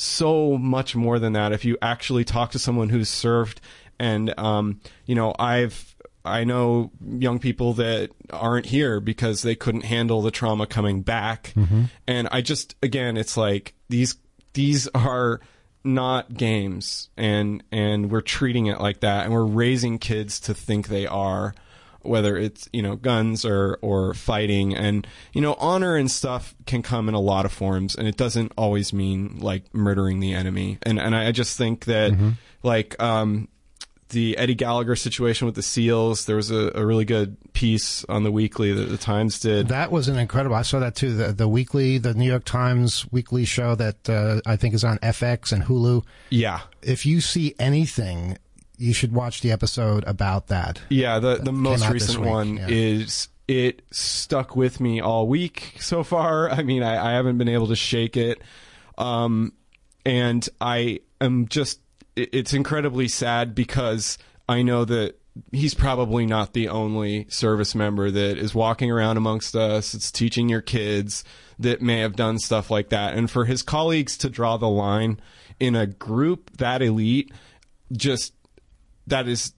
so much more than that. If you actually talk to someone who's served, and um, you know, I've I know young people that aren't here because they couldn't handle the trauma coming back, mm-hmm. and I just again, it's like these. These are not games, and and we're treating it like that, and we're raising kids to think they are, whether it's, you know, guns or or fighting. And, you know, honor and stuff can come in a lot of forms, and it doesn't always mean like murdering the enemy. And and I just think that mm-hmm. like um the Eddie Gallagher situation with the SEALs, there was a, a really good piece on the Weekly that the Times did. That was an incredible. I saw that too. The, the Weekly, the New York Times weekly show that uh, I think is on F X and Hulu. Yeah. If you see anything, you should watch the episode about that. Yeah, the, the most recent week, one yeah. is, it stuck with me all week so far. I mean, I, I haven't been able to shake it. Um, and I am just, it's incredibly sad because I know that he's probably not the only service member that is walking around amongst us. It's teaching your kids that may have done stuff like that. And for his colleagues to draw the line in a group that elite, just that is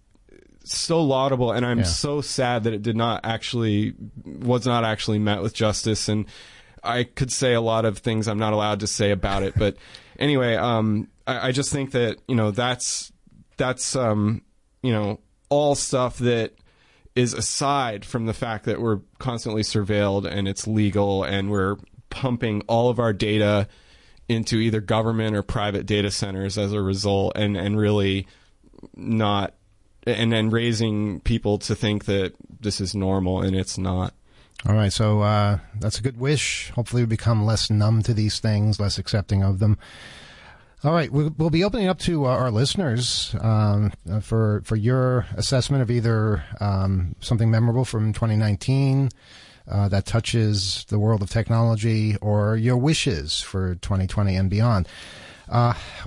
so laudable. And I'm yeah. so sad that it did not actually, was not actually met with justice. And I could say a lot of things I'm not allowed to say about it. But anyway, um, I just think that, you know, that's, that's, um, you know, all stuff that is aside from the fact that we're constantly surveilled and it's legal and we're pumping all of our data into either government or private data centers as a result, and, and really not, and then raising people to think that this is normal, and it's not. All right. So, uh, that's a good wish. Hopefully we become less numb to these things, less accepting of them. All right, we'll be opening up to our listeners um, for for your assessment of either um, something memorable from twenty nineteen uh, that touches the world of technology, or your wishes for twenty twenty and beyond. Uh, what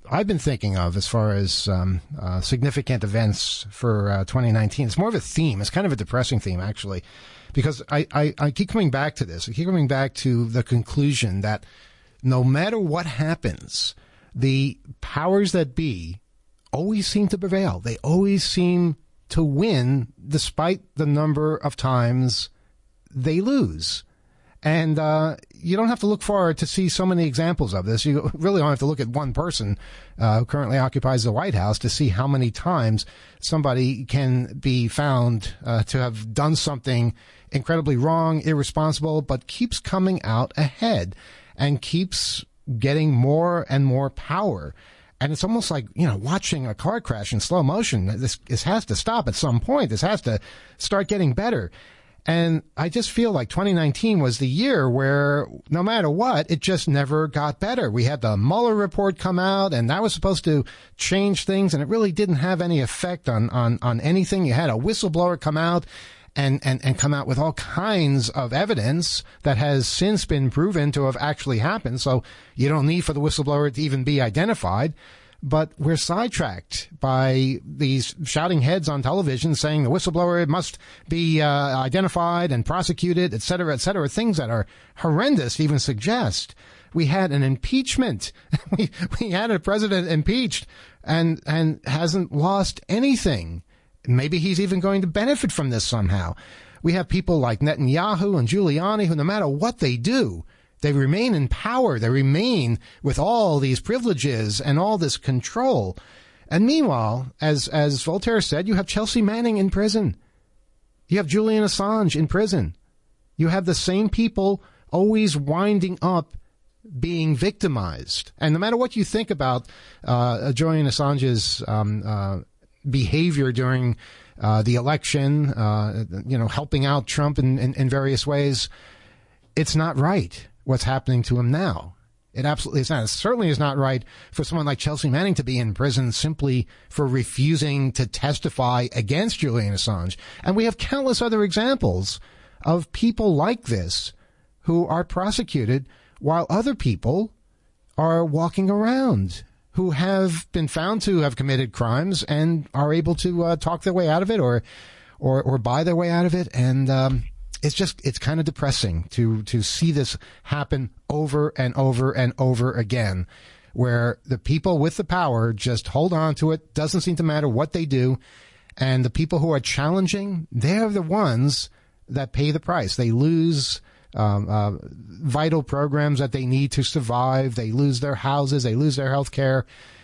I've been thinking of as far as um, uh, significant events for uh, twenty nineteen. It's more of a theme. It's kind of a depressing theme, actually, because I, I, I keep coming back to this. I keep coming back to the conclusion that no matter what happens, the powers that be always seem to prevail. They always seem to win despite the number of times they lose. And uh, you don't have to look far to see so many examples of this. You really don't have to look at one person uh, who currently occupies the White House to see how many times somebody can be found uh, to have done something incredibly wrong, irresponsible, but keeps coming out ahead and keeps getting more and more power. And it's almost like, you know, watching a car crash in slow motion. This, this has to stop at some point. This has to start getting better. And I just feel like twenty nineteen was the year where no matter what, it just never got better. We had the Mueller report come out, and that was supposed to change things, and it really didn't have any effect on, on, on anything. You had a whistleblower come out and, and, and come out with all kinds of evidence that has since been proven to have actually happened. So you don't need for the whistleblower to even be identified. But we're sidetracked by these shouting heads on television saying the whistleblower must be uh, identified and prosecuted, et cetera, et cetera, things that are horrendous to even suggest. We had an impeachment. we, we had a president impeached and, and hasn't lost anything. Maybe he's even going to benefit from this somehow. We have people like Netanyahu and Giuliani who, no matter what they do, they remain in power. They remain with all these privileges and all this control. And meanwhile, as as Voltaire said, you have Chelsea Manning in prison. You have Julian Assange in prison. You have the same people always winding up being victimized. And no matter what you think about uh, Julian Assange's um, uh, behavior during uh, the election, uh, you know, helping out Trump in, in, in various ways, it's not right what's happening to him now. It absolutely is not. It certainly is not right for someone like Chelsea Manning to be in prison simply for refusing to testify against Julian Assange. And we have countless other examples of people like this who are prosecuted while other people are walking around who have been found to have committed crimes and are able to uh, talk their way out of it or, or, or buy their way out of it. And, um, It's just, it's kind of depressing to, to see this happen over and over and over again, where the people with the power just hold on to it. Doesn't seem to matter what they do. And the people who are challenging, they're the ones that pay the price. They lose um, uh, vital programs that they need to survive. They lose their houses. They lose their health care.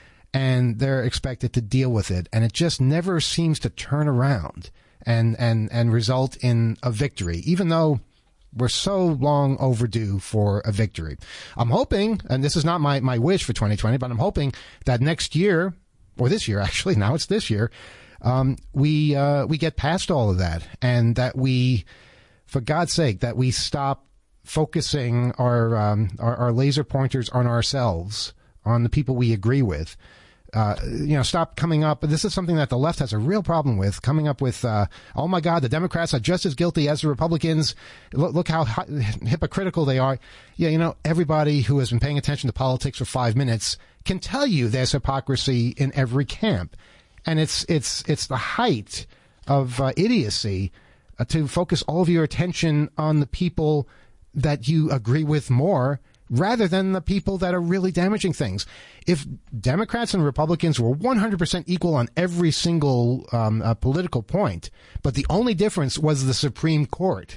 And they're expected to deal with it. And it just never seems to turn around and, and, and result in a victory, even though we're so long overdue for a victory. I'm hoping, and this is not my, my wish for twenty twenty, but I'm hoping that next year, or this year actually, now it's this year, um, we, uh, we get past all of that and that we, for God's sake, that we stop focusing our, um, our, our laser pointers on ourselves, on the people we agree with. Uh, you know, stop coming up. This is something that the left has a real problem with, coming up with, uh, oh my God, the Democrats are just as guilty as the Republicans. Look, look how hi- hypocritical they are. Yeah, you know, everybody who has been paying attention to politics for five minutes can tell you there's hypocrisy in every camp. And it's, it's, it's the height of uh, idiocy uh, to focus all of your attention on the people that you agree with more rather than the people that are really damaging things. If Democrats and Republicans were one hundred percent equal on every single um, uh, political point, but the only difference was the Supreme Court,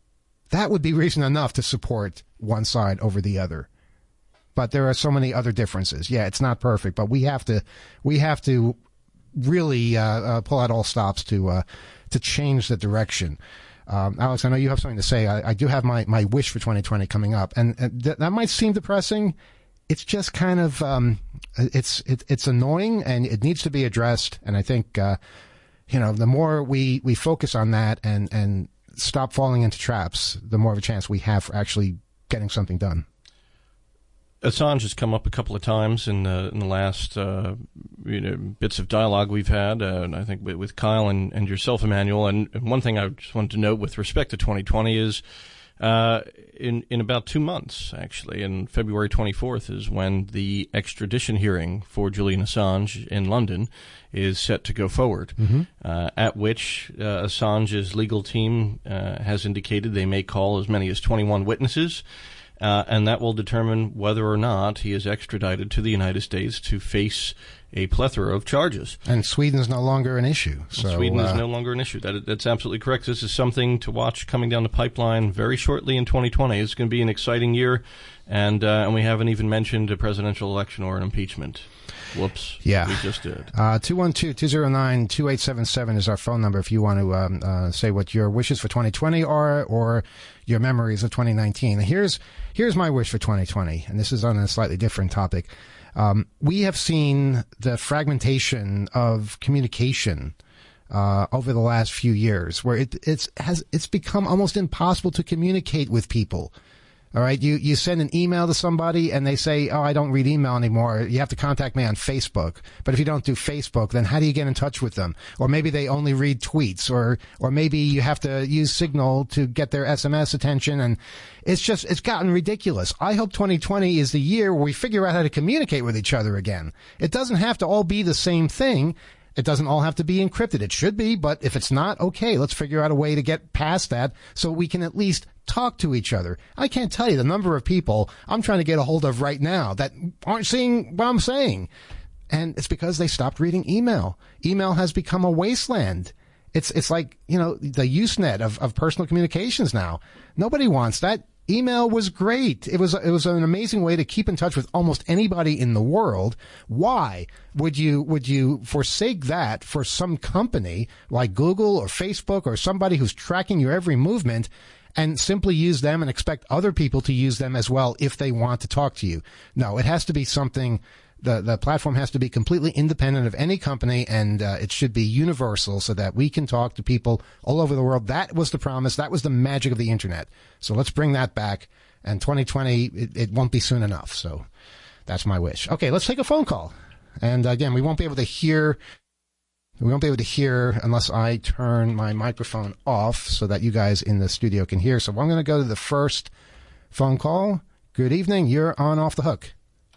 that would be reason enough to support one side over the other. But there are so many other differences. Yeah, it's not perfect, but we have to, we have to really uh, uh, pull out all stops to uh, to change the direction. Um, Alex, I know you have something to say. I, I do have my, my wish for twenty twenty coming up, and, and th- that might seem depressing. It's just kind of um, it's it, it's annoying, and it needs to be addressed. And I think uh, you know, the more we, we focus on that and and stop falling into traps, the more of a chance we have for actually getting something done. Assange has come up a couple of times in the in the last uh, you know bits of dialogue we've had, uh, and I think with, with Kyle and, and yourself, Emmanuel. And, and one thing I just wanted to note with respect to twenty twenty is Uh, in in about two months, actually, and February twenty-fourth is when the extradition hearing for Julian Assange in London is set to go forward, mm-hmm. uh, at which uh, Assange's legal team uh, has indicated they may call as many as twenty-one witnesses, uh, and that will determine whether or not he is extradited to the United States to face a plethora of charges. And Sweden's no longer an issue. So, Sweden uh, is no longer an issue. That, that's absolutely correct. This is something to watch coming down the pipeline very shortly in twenty twenty. It's going to be an exciting year, and uh, and we haven't even mentioned a presidential election or an impeachment. Whoops. Yeah. We just did. Uh, two one two, two zero nine, two eight seven seven is our phone number if you want to um, uh, say what your wishes for twenty twenty are or your memories of twenty nineteen. Here's, here's my wish for twenty twenty, and this is on a slightly different topic. Um, we have seen the fragmentation of communication uh, over the last few years, where it it's has it's become almost impossible to communicate with people. All right, you you send an email to somebody and they say, "Oh, I don't read email anymore. You have to contact me on Facebook." But if you don't do Facebook, then how do you get in touch with them? Or maybe they only read tweets, or or maybe you have to use Signal to get their S M S attention, and it's just it's gotten ridiculous. I hope twenty twenty is the year where we figure out how to communicate with each other again. It doesn't have to all be the same thing. It doesn't all have to be encrypted. It should be, but if it's not, okay, let's figure out a way to get past that so we can at least talk to each other. I can't tell you the number of people I'm trying to get a hold of right now that aren't seeing what I'm saying. And it's because they stopped reading email. Email has become a wasteland. It's it's like, you know, the Usenet of, of personal communications now. Nobody wants that. Email was great. It was it was an amazing way to keep in touch with almost anybody in the world. Why would you would you forsake that for some company like Google or Facebook or somebody who's tracking your every movement and simply use them and expect other people to use them as well if they want to talk to you? No, it has to be something. The the platform has to be completely independent of any company, and uh, it should be universal so that we can talk to people all over the world. That was the promise. That was the magic of the Internet. So let's bring that back. And twenty twenty, it, it won't be soon enough. So that's my wish. Okay, let's take a phone call. And again, we won't be able to hear. We won't be able to hear unless I turn my microphone off so that you guys in the studio can hear. So I'm going to go to the first phone call. Good evening. You're on Off the Hook.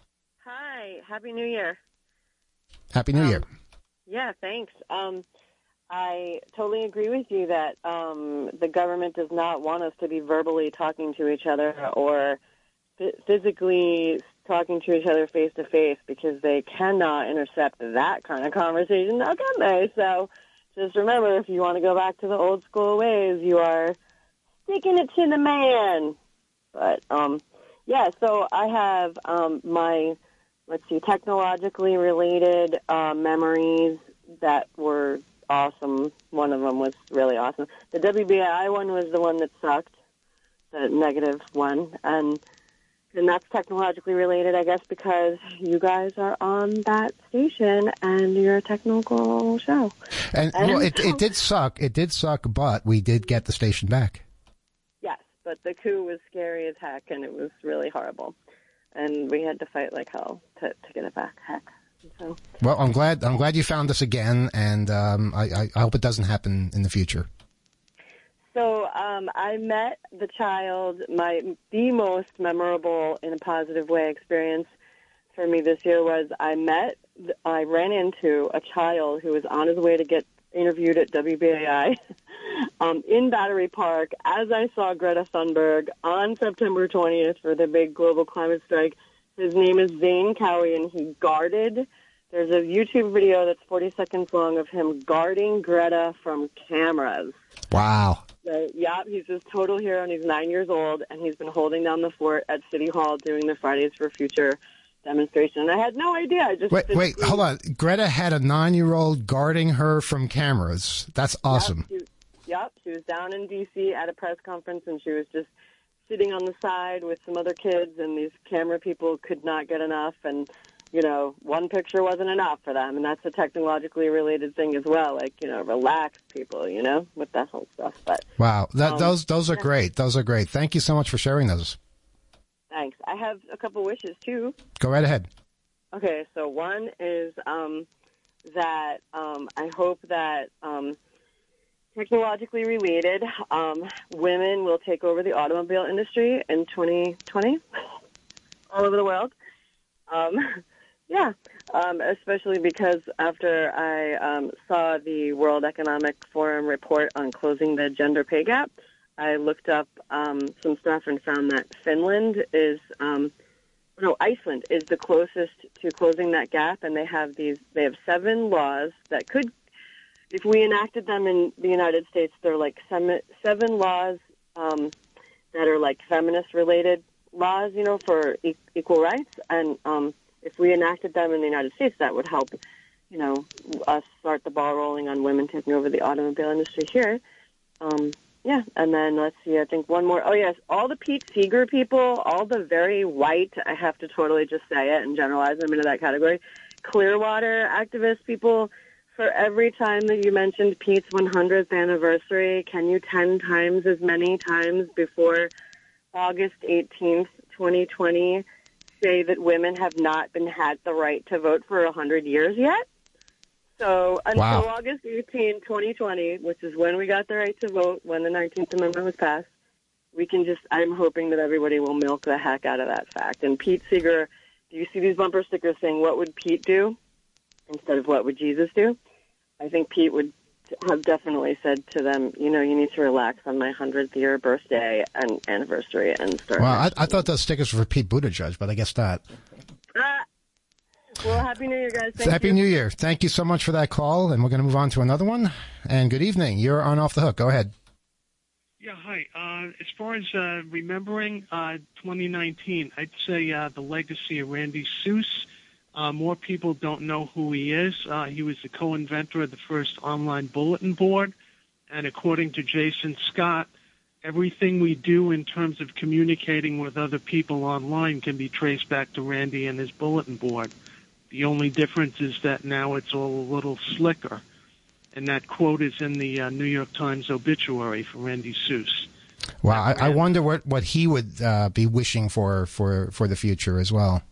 Happy New Year. Happy New um, Year. Yeah, thanks. Um, I totally agree with you that um, the government does not want us to be verbally talking to each other or f- physically talking to each other face-to-face because they cannot intercept that kind of conversation, now can they? So just remember, if you want to go back to the old school ways, you are sticking it to the man. But, um, yeah, so I have um, my... let's see, technologically related uh, memories that were awesome. One of them was really awesome. The W B A I one was the one that sucked, the negative one. And and that's technologically related, I guess, because you guys are on that station and you're a technical show. And, and well, it, it did suck. It did suck, but we did get the station back. Yes, but the coup was scary as heck, and it was really horrible. And we had to fight like hell to, to get it back. Heck. So. Well, I'm glad. I'm glad you found us again, and um, I, I hope it doesn't happen in the future. So um, I met the child. My the most memorable, in a positive way, experience for me this year was I met. I ran into a child who was on his way to get interviewed at W B A I um, in Battery Park as I saw Greta Thunberg on September twentieth for the big global climate strike. His name is Zane Cowie, and he guarded. There's a YouTube video that's forty seconds long of him guarding Greta from cameras. Wow. So, yeah, he's this total hero, and he's nine years old, and he's been holding down the fort at City Hall doing the Fridays for Future demonstration. And I had no idea. I just wait, wait, hold on. Greta had a nine-year-old guarding her from cameras. That's awesome. Yep she, yep, she was down in D C at a press conference, and she was just sitting on the side with some other kids, and these camera people could not get enough, and, you know, one picture wasn't enough for them, and that's a technologically related thing as well, like, you know, relax people, you know, with that whole stuff. But wow, that, um, those those are great. Those are great. Thank you so much for sharing those. Thanks. I have a couple wishes, too. Go right ahead. Okay, so one is um, that um, I hope that um, technologically related. Um, women will take over the automobile industry in twenty twenty all over the world. Um, yeah, um, especially because after I um, saw the World Economic Forum report on closing the gender pay gap, I looked up um, some stuff and found that Finland is, um, no, Iceland is the closest to closing that gap, and they have these. They have seven laws that could, if we enacted them in the United States, they're like seven, seven laws um, that are like feminist-related laws, you know, for e- equal rights. And um, if we enacted them in the United States, that would help, you know, us start the ball rolling on women taking over the automobile industry here. Um, yeah, and then let's see, I think one more. Oh, yes, all the Pete Seeger people, all the very white, I have to totally just say it and generalize them into that category, Clearwater activist people. For every time that you mentioned Pete's one hundredth anniversary, can you ten times as many times before August eighteenth, twenty twenty, say that women have not been had the right to vote for one hundred years yet? So until Wow. August eighteenth, twenty twenty, which is when we got the right to vote, when the nineteenth Amendment was passed, we can just, I'm hoping that everybody will milk the heck out of that fact. And Pete Seeger, do you see these bumper stickers saying, what would Pete do? Instead of what would Jesus do? I think Pete would have definitely said to them, you know, you need to relax on my hundredth year birthday and anniversary and start. Well, I, I thought those stickers were for Pete Buttigieg, but I guess not. Ah, well, Happy New Year, guys. Thank Happy you. New Year. Thank you so much for that call, and we're going to move on to another one. And good evening. You're on Off the Hook. Go ahead. Yeah, hi. Uh, as far as uh, remembering uh, twenty nineteen, I'd say uh, the legacy of Randy Seuss. Uh, more people don't know who he is. Uh, he was the co-inventor of the first online bulletin board, and according to Jason Scott, everything we do in terms of communicating with other people online can be traced back to Randy and his bulletin board. The only difference is that now it's all a little slicker, and that quote is in the uh, New York Times obituary for Randy Seuss. Wow, I, I wonder what, what he would uh, be wishing for, for, for the future as well.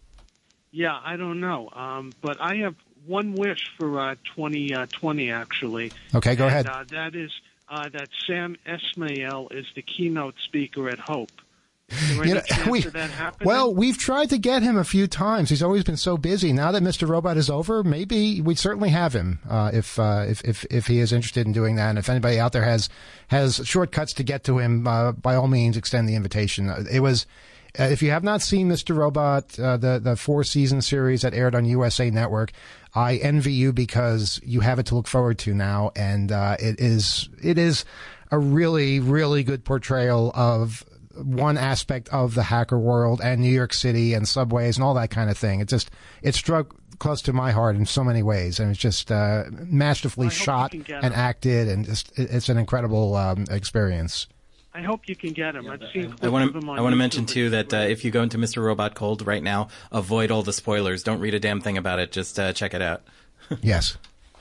Yeah, I don't know. Um, but I have one wish for uh, twenty twenty, actually. Okay, go and, ahead. Uh, that is uh, that Sam Esmail is the keynote speaker at Hope. Is there any You know, chance we- of that happening? Well, we've tried to get him a few times. He's always been so busy. Now that Mister Robot is over, maybe we'd certainly have him uh, if, uh, if if if he is interested in doing that. And if anybody out there has has shortcuts to get to him, uh, by all means, extend the invitation. Uh, It was. Uh, if you have not seen Mister Robot, uh, the the four season series that aired on U S A Network, I envy you because you have it to look forward to now, and uh, it is it is a really really good portrayal of one aspect of the hacker world and New York City and subways and all that kind of thing. It just it struck close to my heart in so many ways, and it's just uh, masterfully I hope you shot can get and him. acted, and just it, it's an incredible um, experience. I hope you can get him. I've seen clips I want of him to. on I want to YouTube. mention too that uh, if you go into Mister Robot Cold right now, avoid all the spoilers. Don't read a damn thing about it. Just uh, check it out. Yes.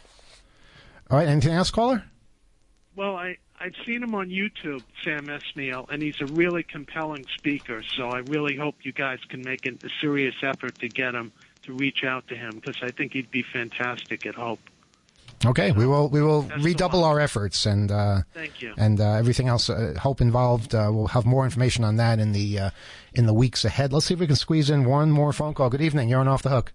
All right. Anything else, caller? Well, I, I've seen him on YouTube, Sam Esmail, and he's a really compelling speaker. So I really hope you guys can make a serious effort to get him to reach out to him, because I think he'd be fantastic at Hope. Okay, we will we will Best of redouble luck. our efforts, and uh, Thank you. and uh, everything else. Uh, Hope involved. Uh, we'll have more information on that in the uh, in the weeks ahead. Let's see if we can squeeze in one more phone call. Good evening. You're on Off the Hook.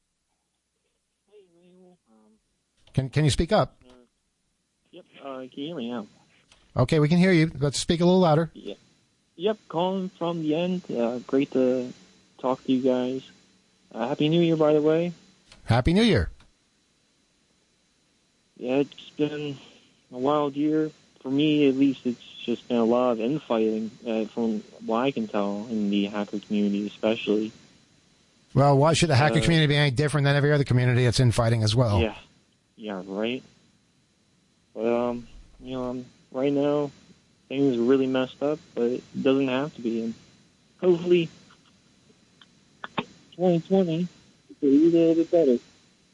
Can can you speak up? Yep, uh, can you hear me now? Okay, we can hear you. Let's speak a little louder. Yeah. Yep, calling from the end. Uh, great to talk to you guys. Uh, Happy New Year, by the way. Happy New Year. Yeah, it's been a wild year. For me, at least, it's just been a lot of infighting, uh, from what I can tell, in the hacker community especially. Well, why should the hacker Uh, community be any different than every other community that's infighting as well? Yeah, yeah, right. But, um, you know, um, right now, things are really messed up, but it doesn't have to be. And hopefully, twenty twenty will be a little bit better.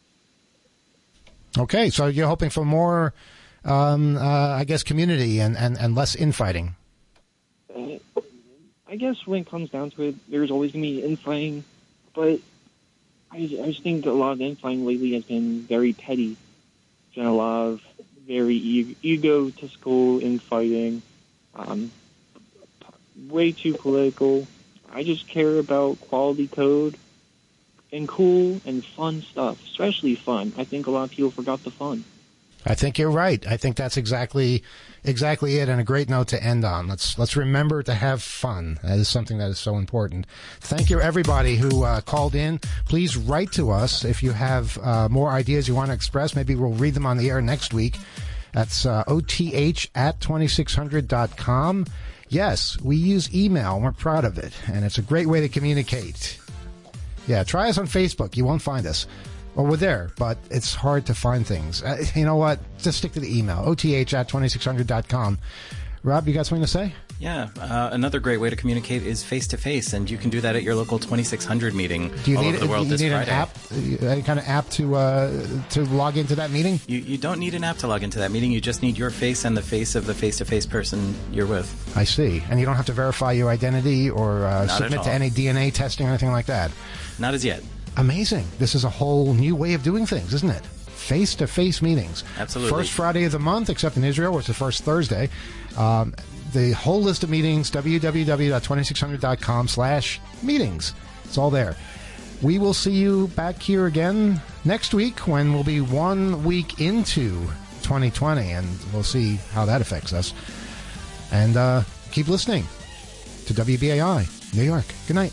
Okay, so you're hoping for more, um, uh, I guess, community and, and, and less infighting. Uh, I guess when it comes down to it, there's always going to be infighting, but I, I just think a lot of the infighting lately has been very petty. There's been a lot of very e- egotistical, infighting, um, way too political. I just care about quality code and cool and fun stuff, especially fun. I think a lot of people forgot the fun. I think you're right. I think that's exactly exactly it, and a great note to end on. Let's let's remember to have fun. That is something that is so important. Thank you, everybody who uh, called in. Please write to us if you have uh, more ideas you want to express. Maybe we'll read them on the air next week. That's uh, O T H at twenty-six hundred dot com. Yes, we use email, and we're proud of it, and it's a great way to communicate. Yeah, try us on Facebook. You won't find us. Well, we're there, but it's hard to find things. Uh, you know what? Just stick to the email, O T H at twenty-six hundred dot com. Rob, you got something to say? Yeah, uh, another great way to communicate is face-to-face, and you can do that at your local twenty-six hundred meeting Do you all need, over the world you this need Friday. an app, any kind of app to uh, to log into that meeting? You, you don't need an app to log into that meeting. You just need your face and the face of the face-to-face person you're with. I see. And you don't have to verify your identity or uh, Not submit at to all. any D N A testing or anything like that. Not as yet. Amazing. This is a whole new way of doing things, isn't it? Face-to-face meetings. Absolutely. First Friday of the month, except in Israel, where it's the first Thursday. Um, the whole list of meetings, w w w dot twenty-six hundred dot com slash meetings. It's all there. We will see you back here again next week when we'll be one week into twenty twenty, and we'll see how that affects us. And uh, keep listening to W B A I, New York. Good night.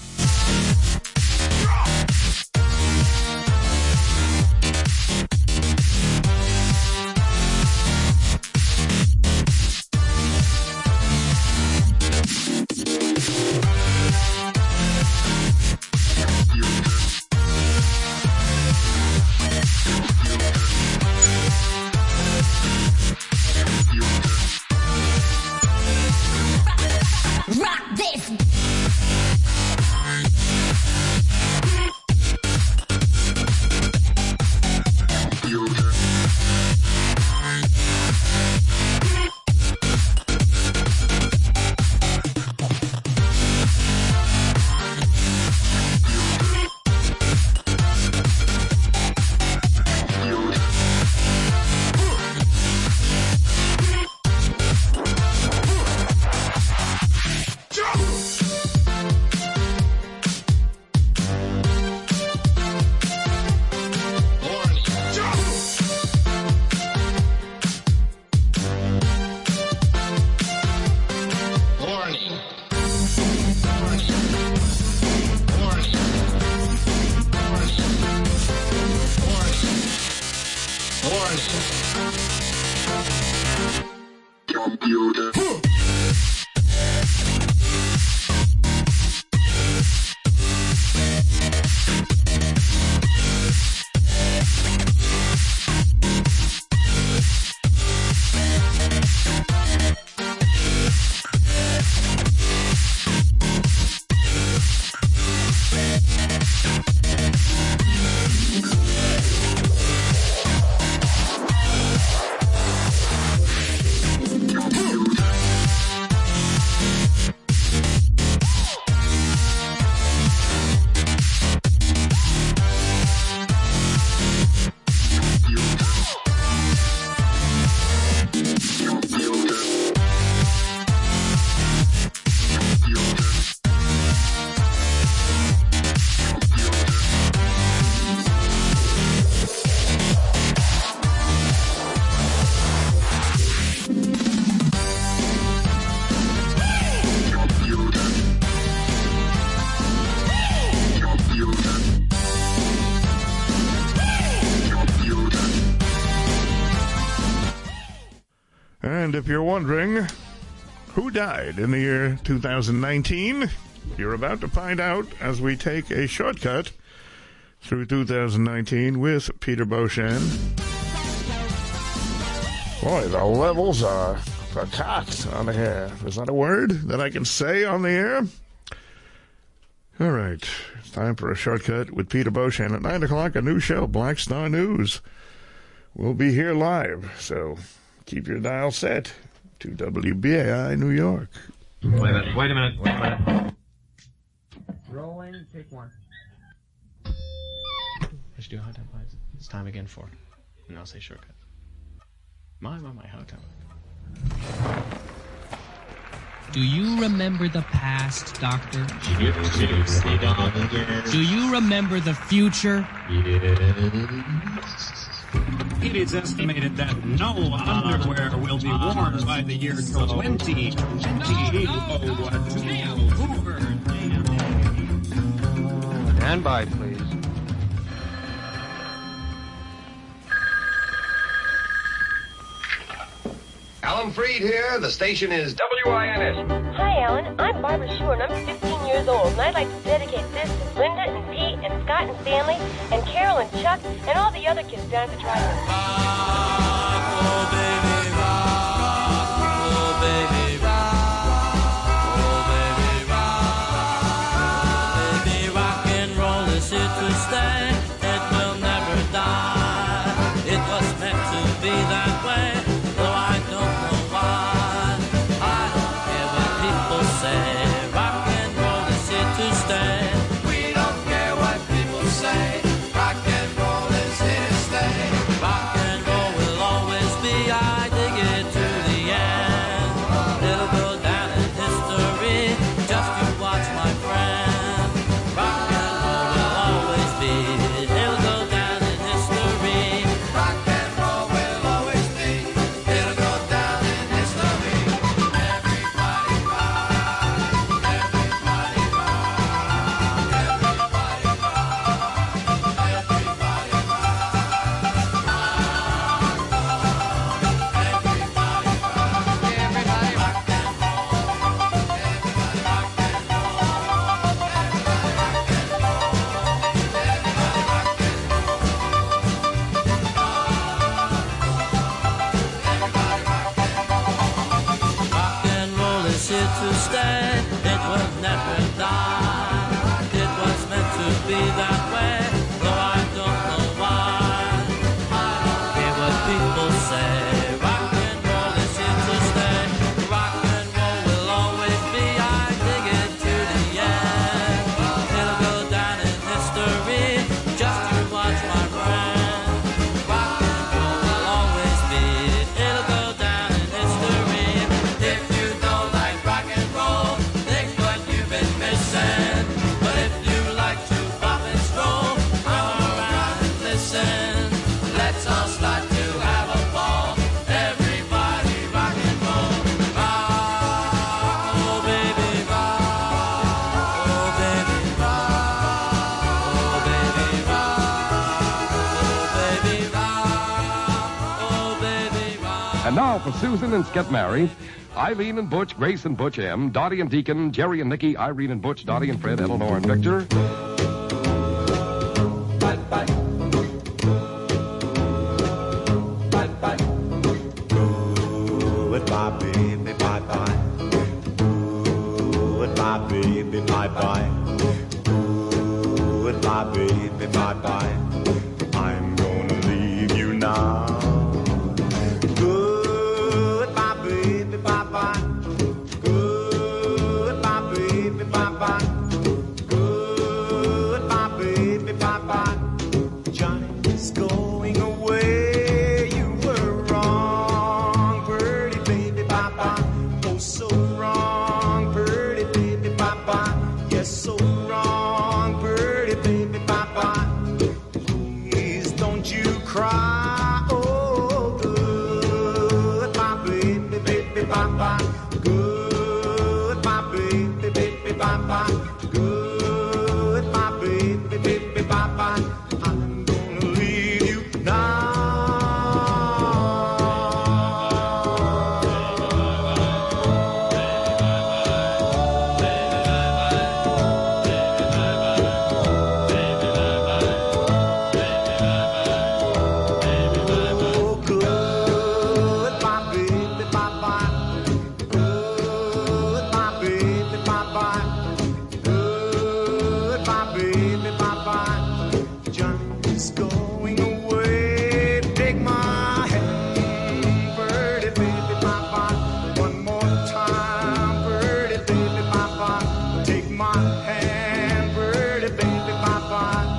Rock this! And if you're wondering who died in the year two thousand nineteen, you're about to find out as we take a shortcut through two thousand nineteen with Peter Beauchamp. Boy, the levels are packed on the air. Is that a word that I can say on the air? All right, it's time for a shortcut with Peter Beauchamp at nine o'clock, a new show, Black Star News. We'll be here live, so keep your dial set to W B A I New York. Wait a minute, wait a minute, wait a minute. Rolling, take one. Let's do hot time, please. It's time again for, and I'll say shortcut. My, my, my, how time. Do you remember the past, Doctor? Do you remember the future? It is estimated that no underwear will be worn by the year twenty twenty. Stand by, please. Alan Freed here. The station is W I N S. Hi, Alan. I'm Barbara Shore, and I'm fifteen years old, and I'd like to dedicate this to Linda and Pete and Scott and Stanley and Carol and Chuck and all the other kids down at the drive-in. Oh, baby, rock. Oh, baby, rock. Oh, baby, rock. Oh, baby, rock and roll is here to stay. It will never die. It was meant to be that way. And now for Susan and Skip Mary, Eileen and Butch, Grace and Butch M, Dottie and Deacon, Jerry and Nikki, Irene and Butch, Dottie and Fred, Eleanor and Victor. Bye-bye. Bye-bye. Goodbye, baby, bye-bye. Goodbye, baby, bye-bye. Goodbye, baby, bye-bye. I'm gonna leave you now.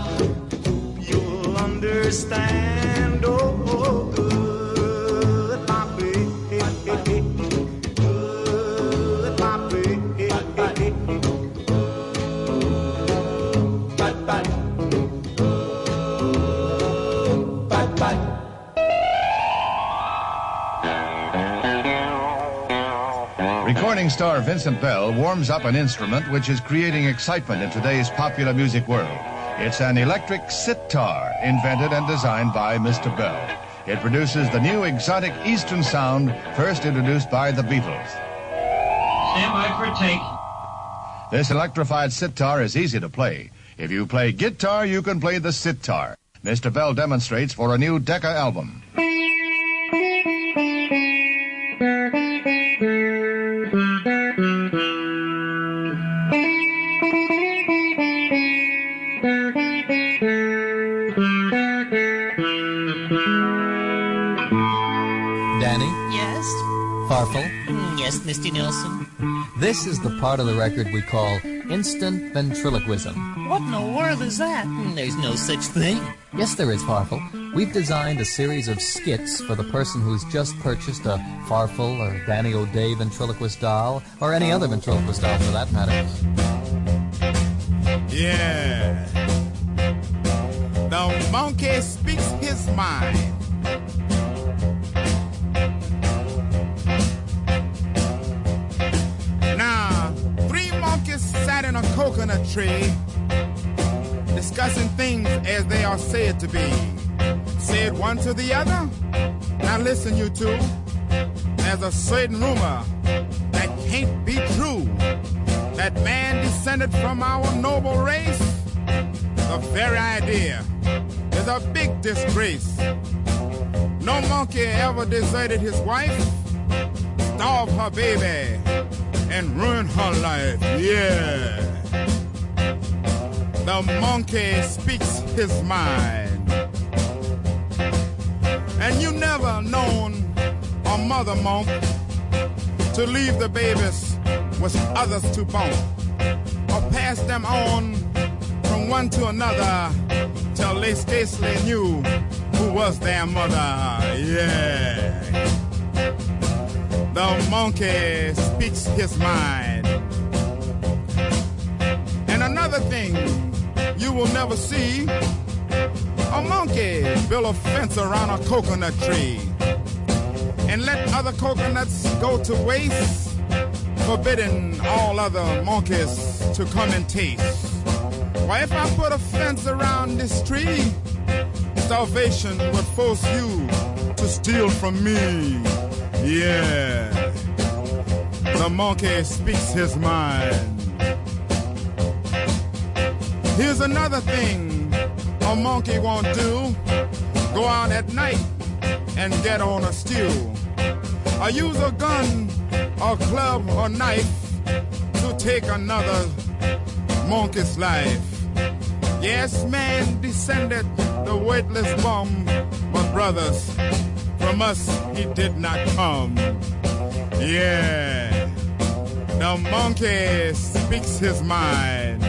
Understand, oh, oh, goodbye. returning star Vincent Bell warms up an instrument which is creating excitement in today's popular music world. It's an electric sitar invented and designed by Mister Bell. It produces the new exotic Eastern sound first introduced by the Beatles. Stand by for take. This electrified sitar is easy to play. If you play guitar, you can play the sitar. Mister Bell demonstrates for a new Decca album. Danny? Yes? Farfel? Yes, Mister Nelson. This is the part of the record we call instant ventriloquism. What in the world is that? There's no such thing. Yes, there is, Farfel. We've designed a series of skits for the person who's just purchased a Farfel or Danny O'Day ventriloquist doll, or any other ventriloquist doll for that matter. Yeah. The monkey speaks his mind. Now, three monkeys sat in a coconut tree, discussing things as they are said to be. Said one to the other, now listen you two, there's a certain rumor that can't be true, that man descended from our noble race. The very idea is a big disgrace. No monkey ever deserted his wife, starved her baby, and ruined her life. Yeah. The monkey speaks his mind. And you never known a mother monk to leave the babies with others to bone, or pass them on from one to another till they scarcely knew who was their mother. Yeah. The monkey speaks his mind. And another thing you will never see, a monkey build a fence around a coconut tree and let other coconuts go to waste, forbidding all other monkeys to come and taste. Why, if I put a fence around this tree, starvation would force you to steal from me. Yeah. The monkey speaks his mind. Here's another thing a monkey won't do. Go out at night and get on a stew, or use a gun or club or knife to take another monkey's life. Yes, man descended the weightless bum, but brothers, from us he did not come. Yeah, the monkey speaks his mind.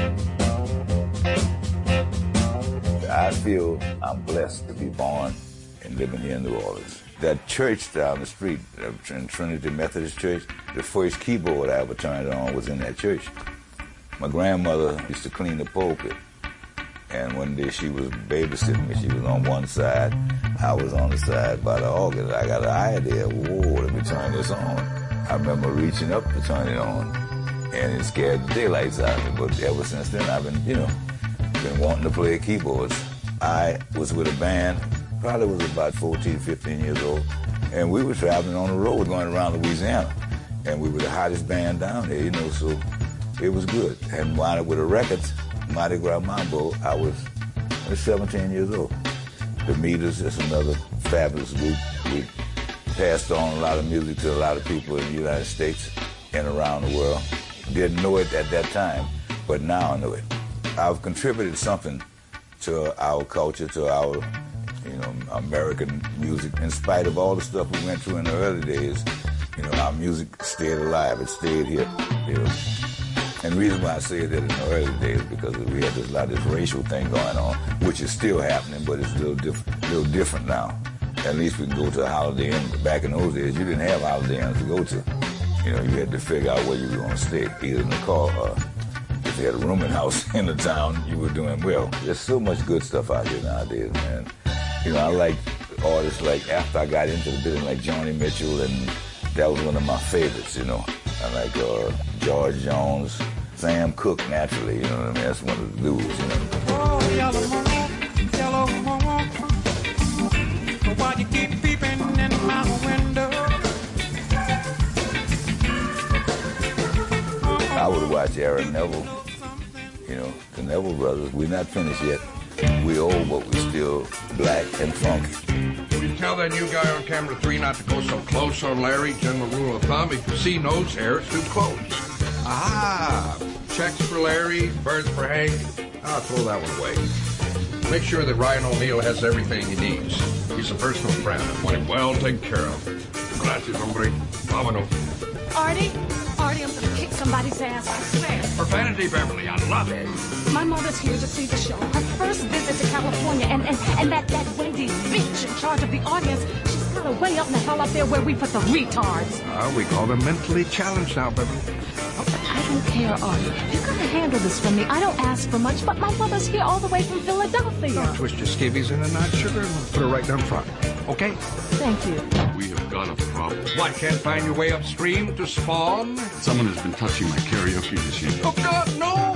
I feel I'm blessed to be born and living here in New Orleans. That church down the street, in Trinity Methodist Church, the first keyboard I ever turned on was in that church. My grandmother used to clean the pulpit, and one day she was babysitting me. She was on one side, I was on the side by the organ. I got an idea, whoa, let me turn this on. I remember reaching up to turn it on, and it scared the daylights out of me, but ever since then I've been, you know, been wanting to play keyboards. I was with a band, probably was about fourteen, fifteen years old, and we were traveling on the road going around Louisiana, and we were the hottest band down there, you know, so it was good. And wound up with the records, Mardi Gras Mambo, I was, I was seventeen years old. The Meters is another fabulous group. We passed on a lot of music to a lot of people in the United States and around the world. Didn't know it at that time, but now I know it. I've contributed something to our culture, to our, you know, American music. In spite of all the stuff we went through in the early days, you know, our music stayed alive. It stayed here, you know. And the reason why I say that in the early days, because we had this lot of this racial thing going on, which is still happening, but it's a little, diff- little different now. At least we can go to a Holiday Inn. Back in those days, you didn't have Holiday Inns to go to. You know, you had to figure out where you were going to stay, either in the car or if you had a rooming house in the town, you were doing well. There's so much good stuff out here nowadays, man. You know, I like artists like, after I got into the business, like Joni Mitchell, and that was one of my favorites, you know. I like uh, George Jones, Sam Cooke, naturally, you know what I mean? That's one of the blues, you know. Oh, yellow moon, yellow moon, why you keep peeping in my window? I would watch Aaron Neville, you know, the Neville brothers. We're not finished yet. We old, but we still black and funky. You tell that new guy on camera three not to go so close on Larry. General rule of thumb, if you see nose hair, it's too close. Aha! Checks for Larry, birds for Hank. I'll throw that one away. Make sure that Ryan O'Neal has everything he needs. He's a personal friend. I want him well taken care of. Gracias, hombre. Vámonos. Artie? Artie, I'm gonna kick somebody's ass, I swear. Profanity, Beverly. I love it. My mother's here to see the show. Her first visit to California, and, and, and that, that Wendy bitch in charge of the audience, she's got her way up in the hell up there where we put the retards. Uh, we call them mentally challenged now, Beverly. I don't care, Artie. You gotta handle this for me. I don't ask for much, but my mother's here all the way from Philadelphia. Don't twist your skivvies in a knot, sugar, and put her right down front. Okay? Thank you. We have got a problem. What, can't find your way upstream to spawn? Someone has been touching my karaoke machine. Oh, God, no!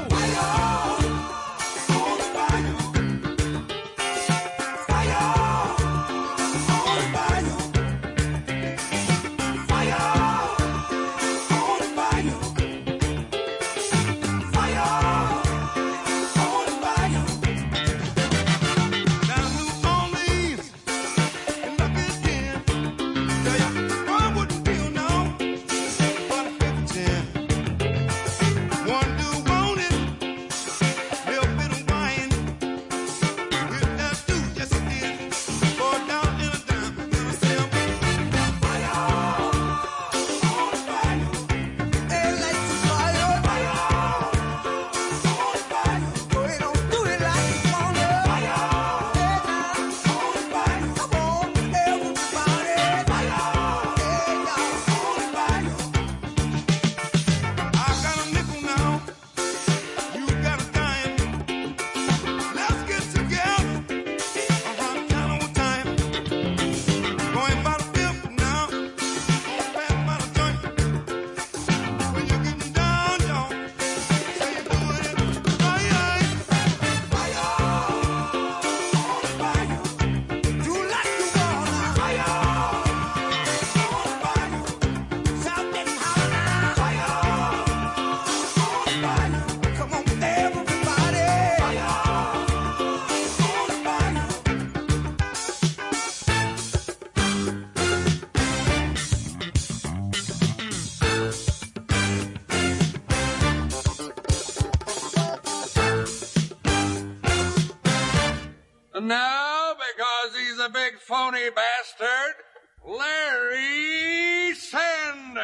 Now, because he's a big phony bastard, Larry Sanders.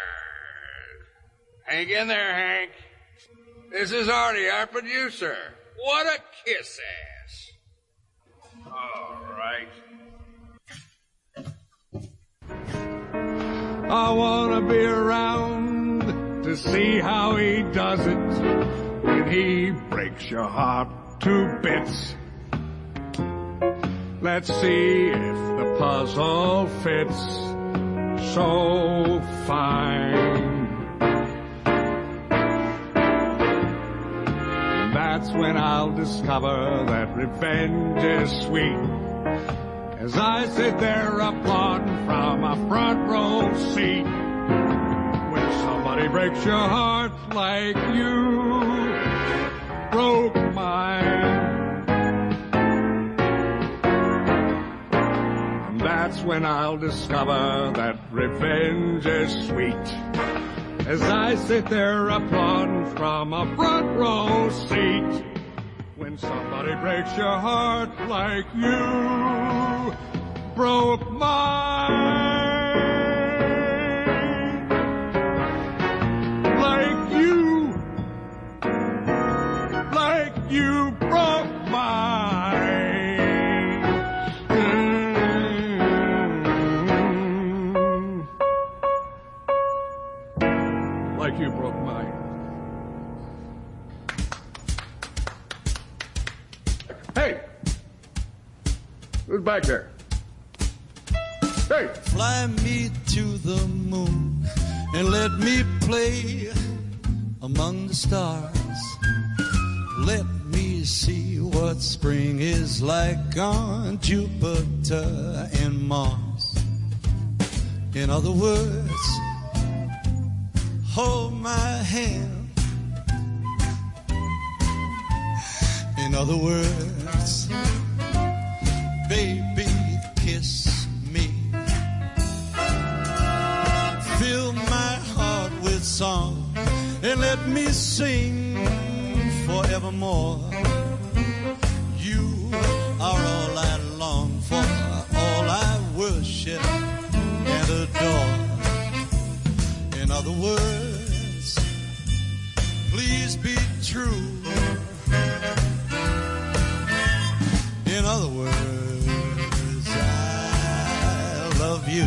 Hang in there, Hank. This is Artie, our producer. What a kiss ass. All right. I want to be around to see how he does it when he breaks your heart to bits. Let's see if the puzzle fits so fine. That's when I'll discover that revenge is sweet. As I sit there applauding from a front row seat. When somebody breaks your heart like you broke mine. That's when I'll discover that revenge is sweet. As I sit there applauding from a front row seat. When somebody breaks your heart like you broke mine. Like you, like you broke mine. Like you broke mine. Hey! Who's back there? Hey! Fly me to the moon and let me play among the stars. Let me see what spring is like on Jupiter and Mars. In other words, hold my hand. In other words, baby, kiss me. Fill my heart with song and let me sing forevermore. You are all I long for, all I worship and adore. In other words, please be true. In other words, I love you.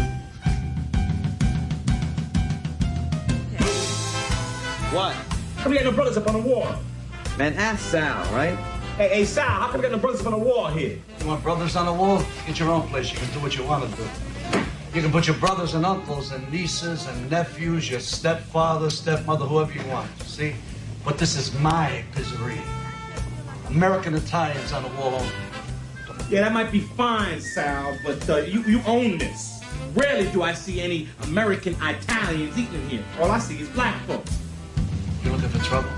What? How come you got no brothers up on the wall? Man, ask Sal, right? Hey, hey, Sal, how come you got no brothers up on the wall here? You want brothers on the wall? Get your own place. You can do what you want to do. You can put your brothers and uncles and nieces and nephews, your stepfather, stepmother, whoever you want, see? But this is my pizzeria. American Italians on the wall only. Yeah, that might be fine, Sal, but uh, you, you own this. Rarely do I see any American Italians eating here. All I see is black folks. You looking for trouble?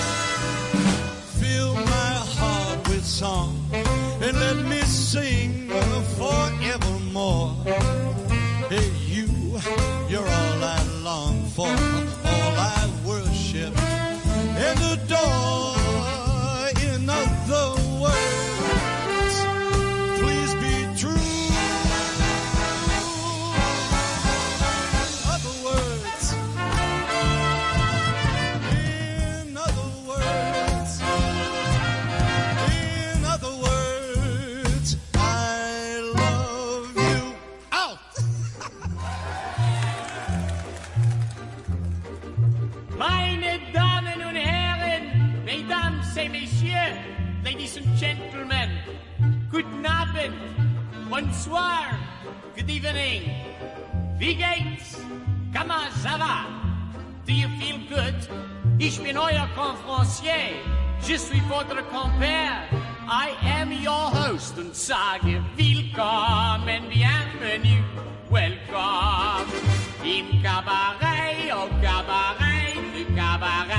Fill my heart with song and let me sing forevermore. Hey, you, you're all I long for, all I worship and adore. In other words, please be true. In other words, in other words, in other words, I love you. Out! Meine Damen und Herren, Mesdames et Messieurs, Ladies and Gentlemen, guten Abend, bonsoir, good evening. Wie geht's? Comment ça va? Do you feel good? Ich bin euer Conférencier. Je suis votre compère. I am your host und sage willkommen, bienvenue, welcome. Im Cabaret, au Cabaret, du Cabaret.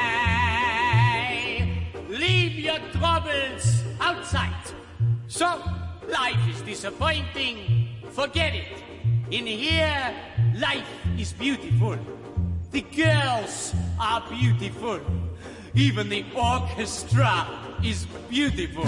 Leave your troubles outside. So, life is disappointing. Forget it. In here, life is beautiful. The girls are beautiful. Even the orchestra is beautiful.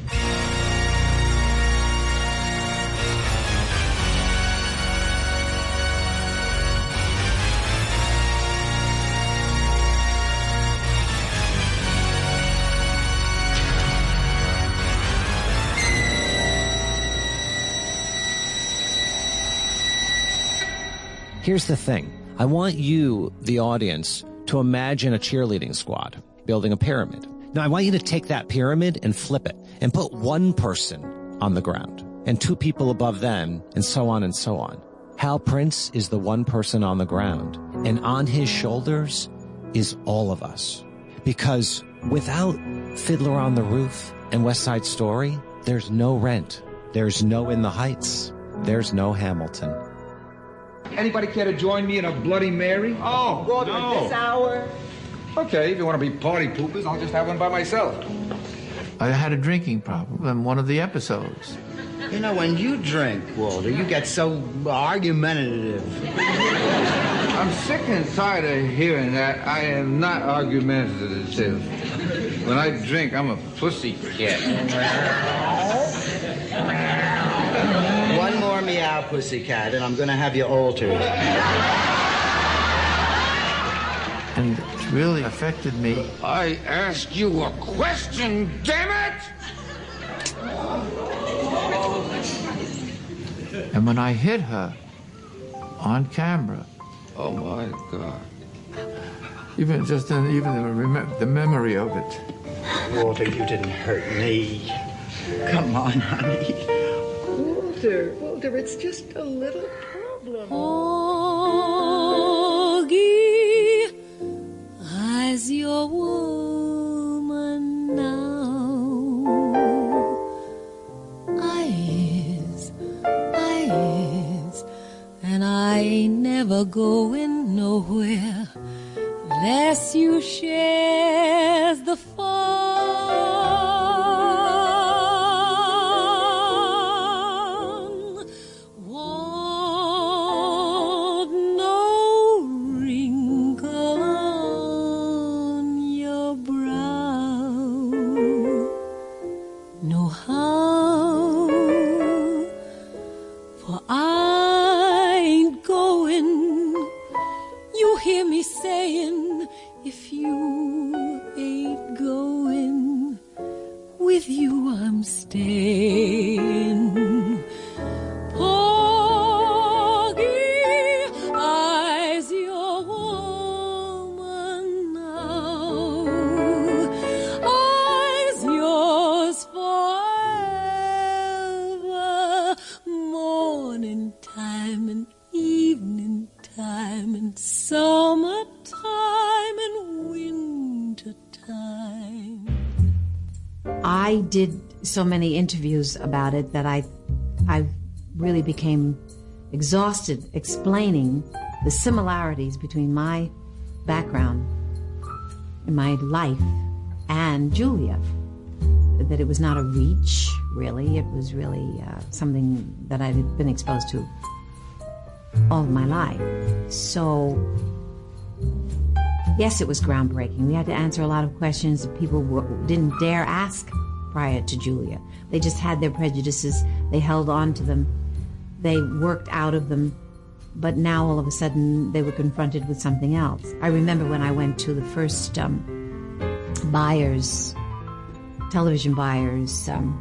Here's the thing. I want you, the audience, to imagine a cheerleading squad building a pyramid. Now, I want you to take that pyramid and flip it and put one person on the ground and two people above them and so on and so on. Hal Prince is the one person on the ground, and on his shoulders is all of us. Because without Fiddler on the Roof and West Side Story, there's no Rent. There's no In the Heights. There's no Hamilton. Anybody care to join me in a Bloody Mary? Oh, Water no. at this hour? Okay, if you want to be party poopers, I'll just have one by myself. I had a drinking problem in one of the episodes. You know, when you drink, Walter, you get so argumentative. I'm sick and tired of hearing that. I am not argumentative. When I drink, I'm a pussy cat. One more meow, pussycat, and I'm going to have you altered. And it really affected me. I asked you a question, damn it! And when I hit her on camera. Oh, my God. Even just in, even the, rem- the memory of it. Walter, you didn't hurt me. Come on, honey. Walter, Walter, it's just a little problem. Oh, give a woman now. I is, I is, and I ain't never going nowhere unless you shares the fun. Want no wrinkle on your brow, no how, for I ain't going. You hear me saying, if you ain't going, with you I'm staying. Porgy, I's your woman now. I's yours forever. Morning time and evening time and summertime and winter time. I did so many interviews about it that I, I really became exhausted explaining the similarities between my background in my life and Julia. That it was not a reach, really. It was really uh, something that I had been exposed to all of my life. So, yes, it was groundbreaking. We had to answer a lot of questions that people w- didn't dare ask prior to Julia. They just had their prejudices. They held on to them. They worked out of them. But now, all of a sudden, they were confronted with something else. I remember when I went to the first um, buyers, television buyers, um,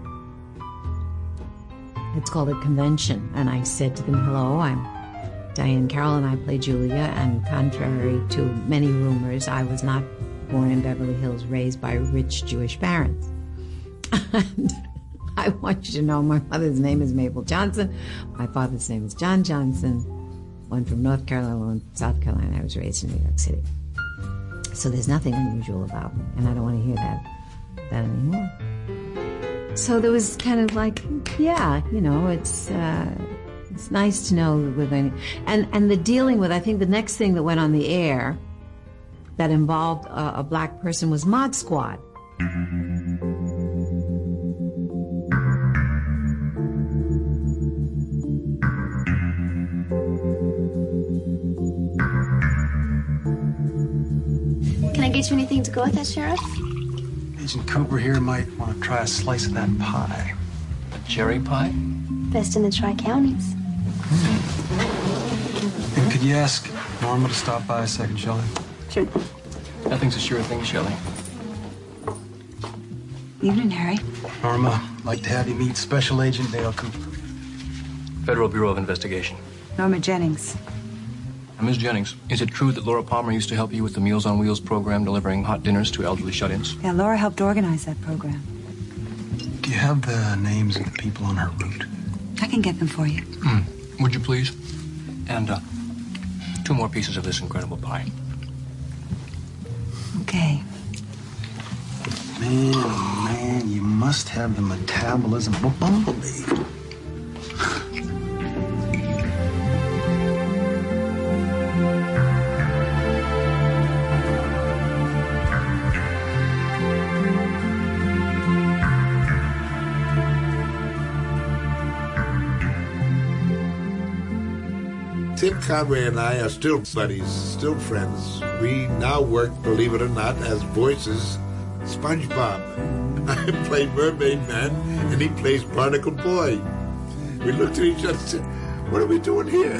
let's call it convention. And I said to them, hello, I'm Diane Carroll and I play Julia, and contrary to many rumors, I was not born in Beverly Hills, raised by rich Jewish parents. And I want you to know my mother's name is Mabel Johnson, my father's name is John Johnson, one from North Carolina, one from South Carolina. I was raised in New York City. So there's nothing unusual about me, and I don't want to hear that, that anymore. So there was kind of like, yeah, you know, it's... Uh, It's nice to know that we're going to, and, and the dealing with, I think the next thing that went on the air that involved a, a black person was Mod Squad. Can I get you anything to go with that, Sheriff? Agent Cooper here might want to try a slice of that pie. A cherry pie? Best in the Tri-Counties. And could you ask Norma to stop by a second, Shelley? Sure. Nothing's a sure thing, Shelley. Evening, Harry. Norma, I'd like to have you meet Special Agent Dale Cooper. Federal Bureau of Investigation. Norma Jennings. Now, Miz Jennings, is it true that Laura Palmer used to help you with the Meals on Wheels program, delivering hot dinners to elderly shut-ins? Yeah, Laura helped organize that program. Do you have the names of the people on her route? I can get them for you. Mm. Would you please? And uh, two more pieces of this incredible pie. Okay. Man, oh man, you must have the metabolism of a bumblebee. Tim Conway and I are still buddies, still friends. We now work, believe it or not, as voices. SpongeBob. I play Mermaid Man, and he plays Barnacle Boy. We looked at each other and said, what are we doing here?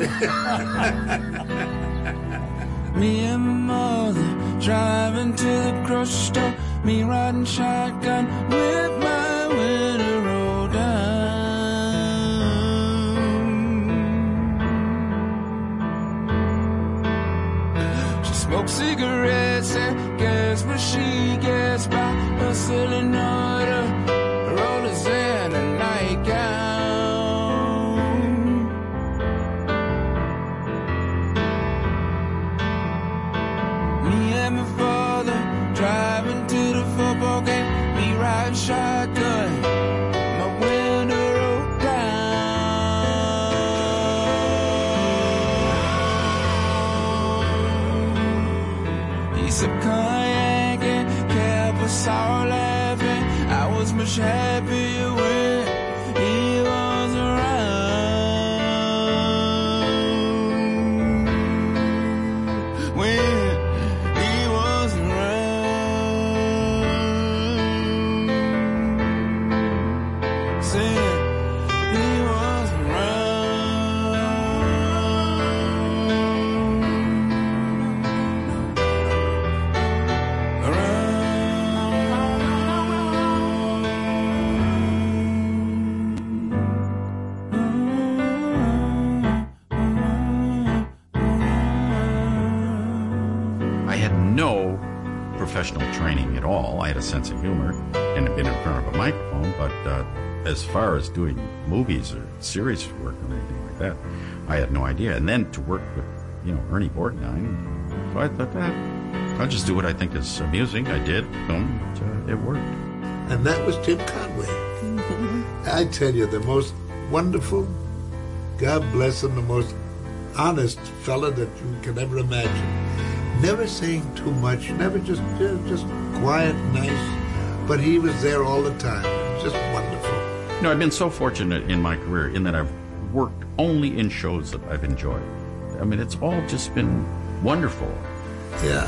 Me and my mother driving to the grocery store. Me riding shotgun with my winter roll down. She smokes cigarettes and gas, but she gets by hustling order, rollers and a nightgown. Me and my father drive much happier when he was around. When he was around. Said he was I had no professional training at all. I had a sense of humor and had been in front of a microphone, but uh, as far as doing movies or series work or anything like that, I had no idea. And then to work with, you know, Ernie Borgnine, so I thought that I'll just do what I think is amusing. I did, boom, it, uh, it worked. And that was Tim Conway. I tell you, the most wonderful, God bless him, the most honest fella that you can ever imagine. Never saying too much, never just just, just quiet, nice, but he was there all the time. Just wonderful. You know, I've been so fortunate in my career in that I've worked only in shows that I've enjoyed. I mean, it's all just been wonderful. Yeah.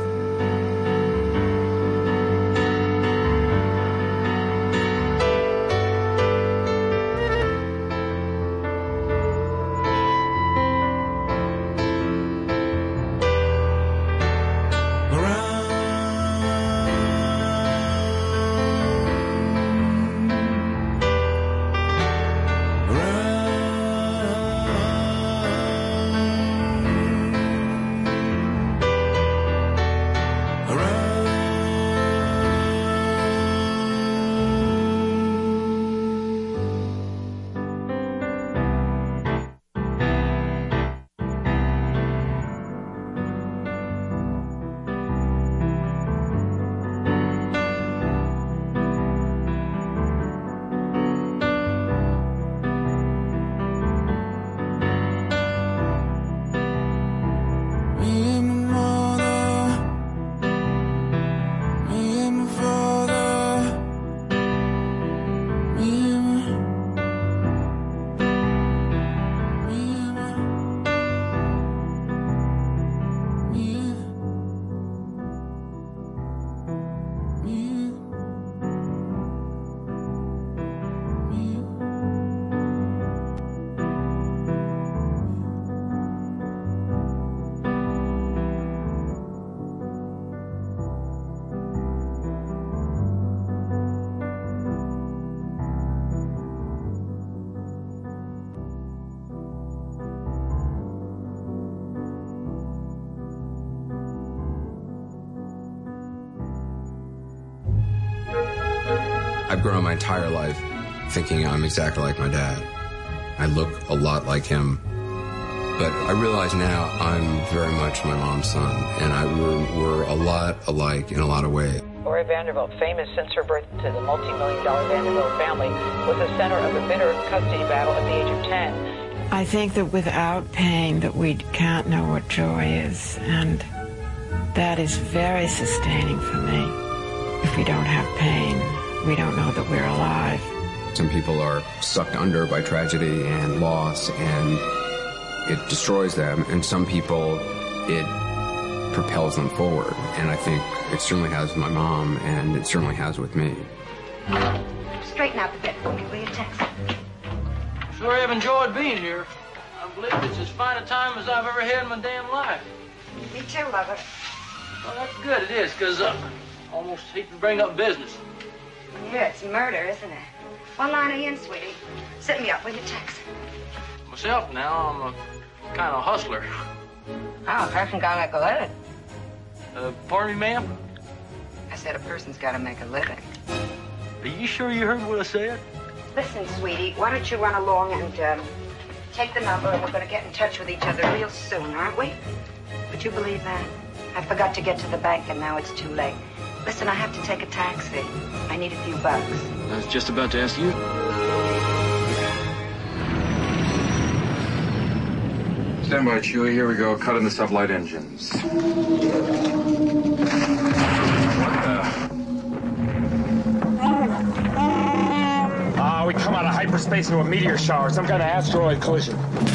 I've grown my entire life thinking I'm exactly like my dad. I look a lot like him. But I realize now I'm very much my mom's son, and I we're, we're a lot alike in a lot of ways. Lori Vanderbilt, famous since her birth to the multi-million dollar Vanderbilt family, was the center of a bitter custody battle at the age of ten. I think that without pain that we can't know what joy is, and that is very sustaining for me. If we don't have pain, we don't know that we're alive. Some people are sucked under by tragedy and loss, and it destroys them, and some people, it propels them forward. And I think it certainly has with my mom, and it certainly has with me. Straighten out the bed for me, will you, Tex? Sure have enjoyed being here. I believe it's as fine a time as I've ever had in my damn life. Me too, lover. Well, that's good, it is, because uh, I almost hate to bring up business. Yeah, it's murder, isn't it? One line are you in, sweetie? Sit me up, will you, Tex? Myself now, I'm a kind of hustler. Oh, a person gotta make a living. Uh, pardon me, ma'am? I said a person's gotta make a living. Are you sure you heard what I said? Listen, sweetie, why don't you run along and um, take the number, and we're gonna get in touch with each other real soon, aren't we? Would you believe that? I forgot to get to the bank, and now it's too late. Listen, I have to take a taxi. I need a few bucks. I was just about to ask you. Stand by, Chewie. Here we go. Cutting the sublight engines. What the? come out of hyperspace into a meteor shower, some kind of asteroid collision.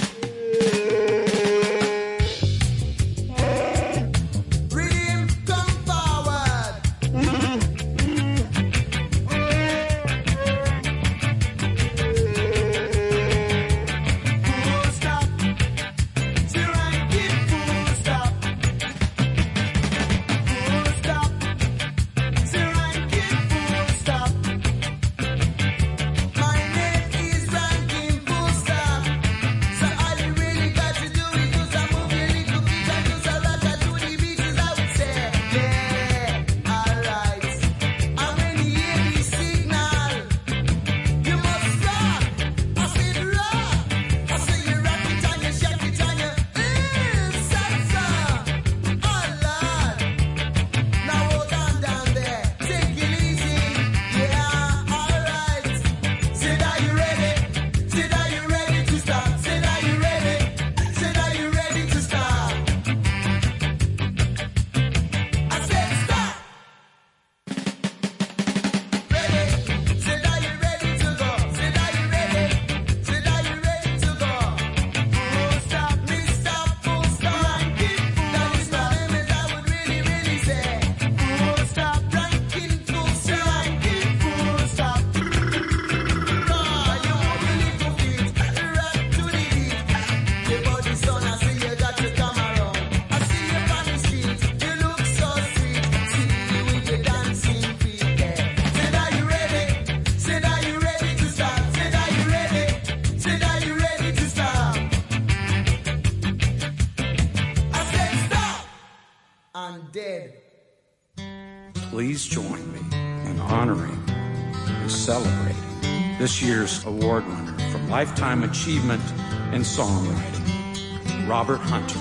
Please join me in honoring and celebrating this year's award winner for Lifetime Achievement in Songwriting, Robert Hunter.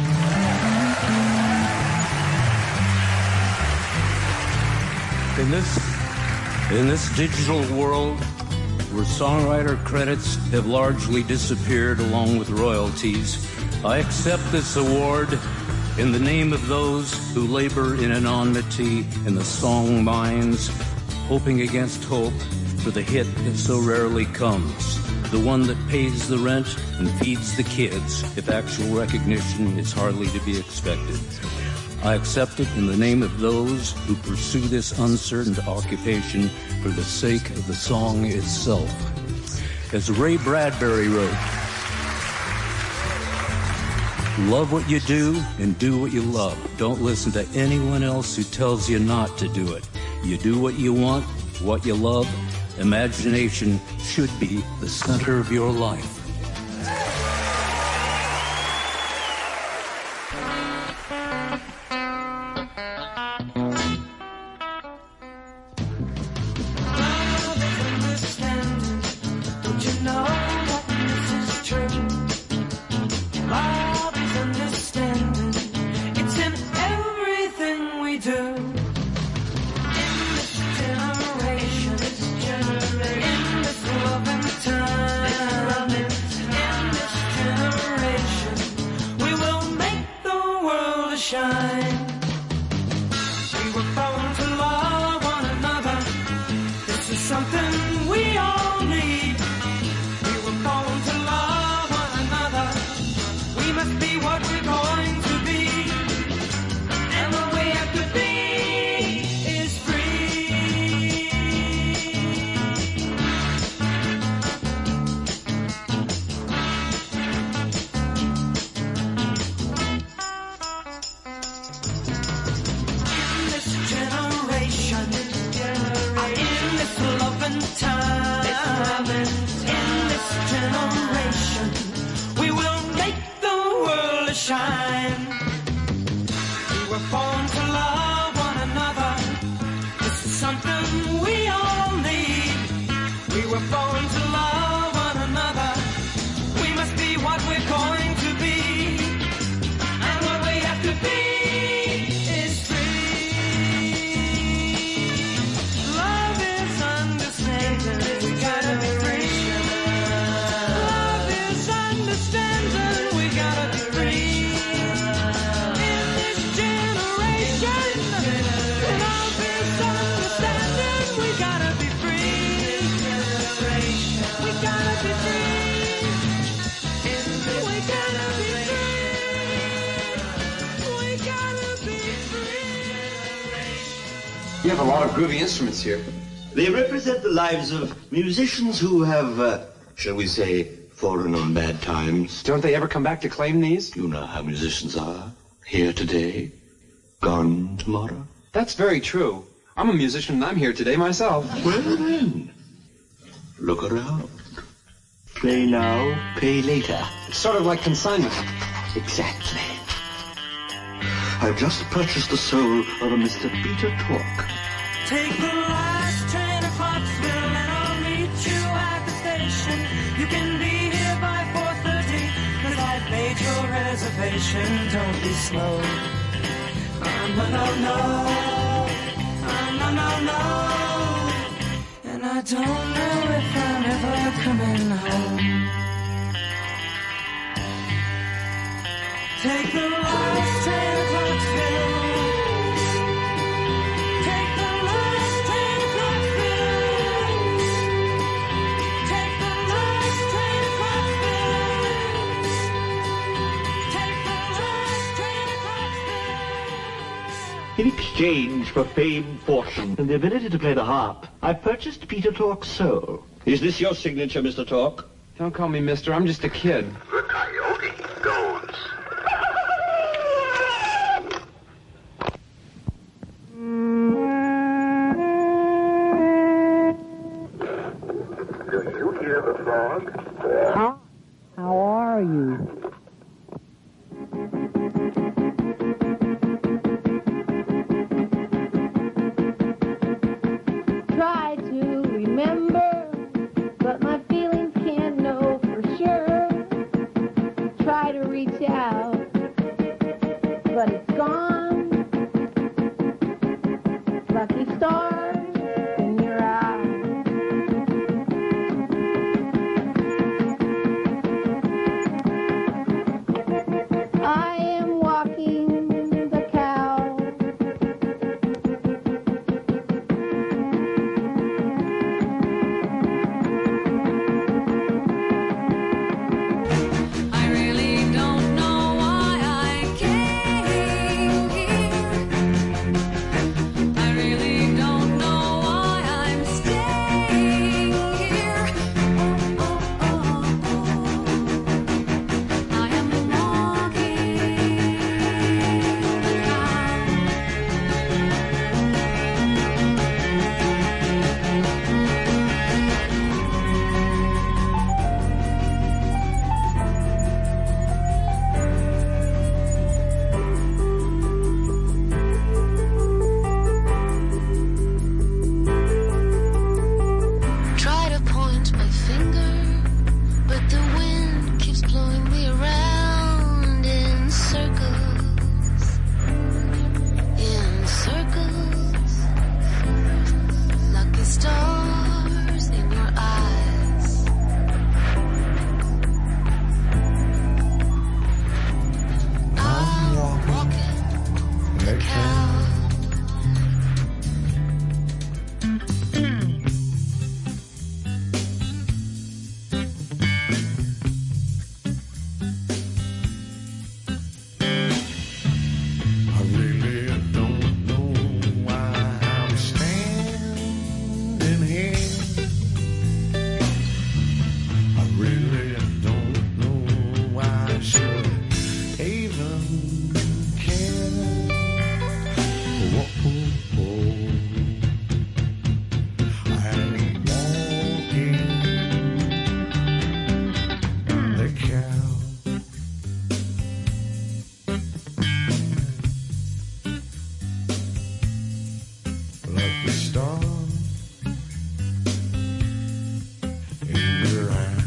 In this, in this digital world where songwriter credits have largely disappeared along with royalties, I accept this award in the name of those who labor in anonymity in the song mines, hoping against hope for the hit that so rarely comes, the one that pays the rent and feeds the kids if actual recognition is hardly to be expected. I accept it in the name of those who pursue this uncertain occupation for the sake of the song itself. As Ray Bradbury wrote, love what you do and do what you love. Don't listen to anyone else who tells you not to do it. You do what you want, what you love. Imagination should be the center of your life. have a lot of groovy instruments here. They represent the lives of musicians who have, uh, shall we say, fallen on bad times. Don't they ever come back to claim these? You know how musicians are. Here today, gone tomorrow. That's very true. I'm a musician and I'm here today myself. Well then, look around. Play now, pay later. It's sort of like consignment. Exactly. I've just purchased the soul of a Mister Peter Tork. Take the last train to Clarksville and I'll meet you at the station. You can be here by four thirty, cause I've made your reservation. Don't be slow. Oh, no, no, no. Oh, no, no, no. And I don't know if I'm ever coming home. Take the last train to Clarksville. Take the last train to Clarksville. Take the last train to Clarksville. Take the last train to Clarksville. In exchange for fame, fortune, and the ability to play the harp, I've purchased Peter Tork's soul. Is this your signature, Mister Tork? Don't call me mister, I'm just a kid. The coyote goes. Do you hear the frog? Huh? How are you? Try to remember, but my feelings can't know for sure. Try to reach out, but it's gone. Lucky stars in your eyes. I am walking the cow. I really don't know why I came here. I really don't know why I'm staying here. Oh, oh, oh, oh. I am walking the cow. Try to point my finger, but the wind keeps blowing me around in circles, in circles. Lucky stars in your eyes. I'm walking the cow. I really don't know why I'm standing here. I really don't know why I should even care. Whoa, whoa, whoa. I'm walking the cow. Lucky star in your eye.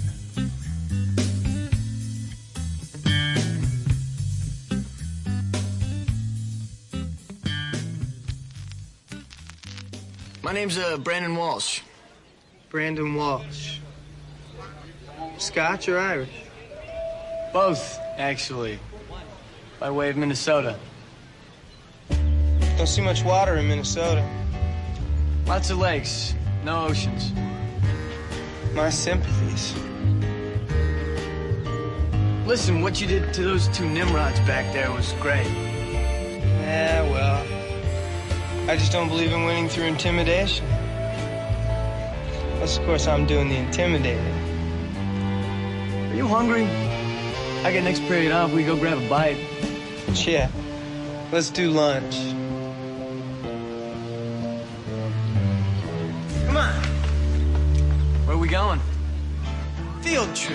My name's uh, Brandon Walsh. Brandon Walsh. Scotch or Irish? Both, actually. By way of Minnesota. Don't see much water in Minnesota. Lots of lakes, no oceans. My sympathies. Listen, what you did to those two Nimrods back there was great. Yeah, well, I just don't believe in winning through intimidation. Unless, of course, I'm doing the intimidating. Are you hungry? I get next period off. We go grab a bite. Yeah. Let's do lunch. Come on. Where are we going? Field trip.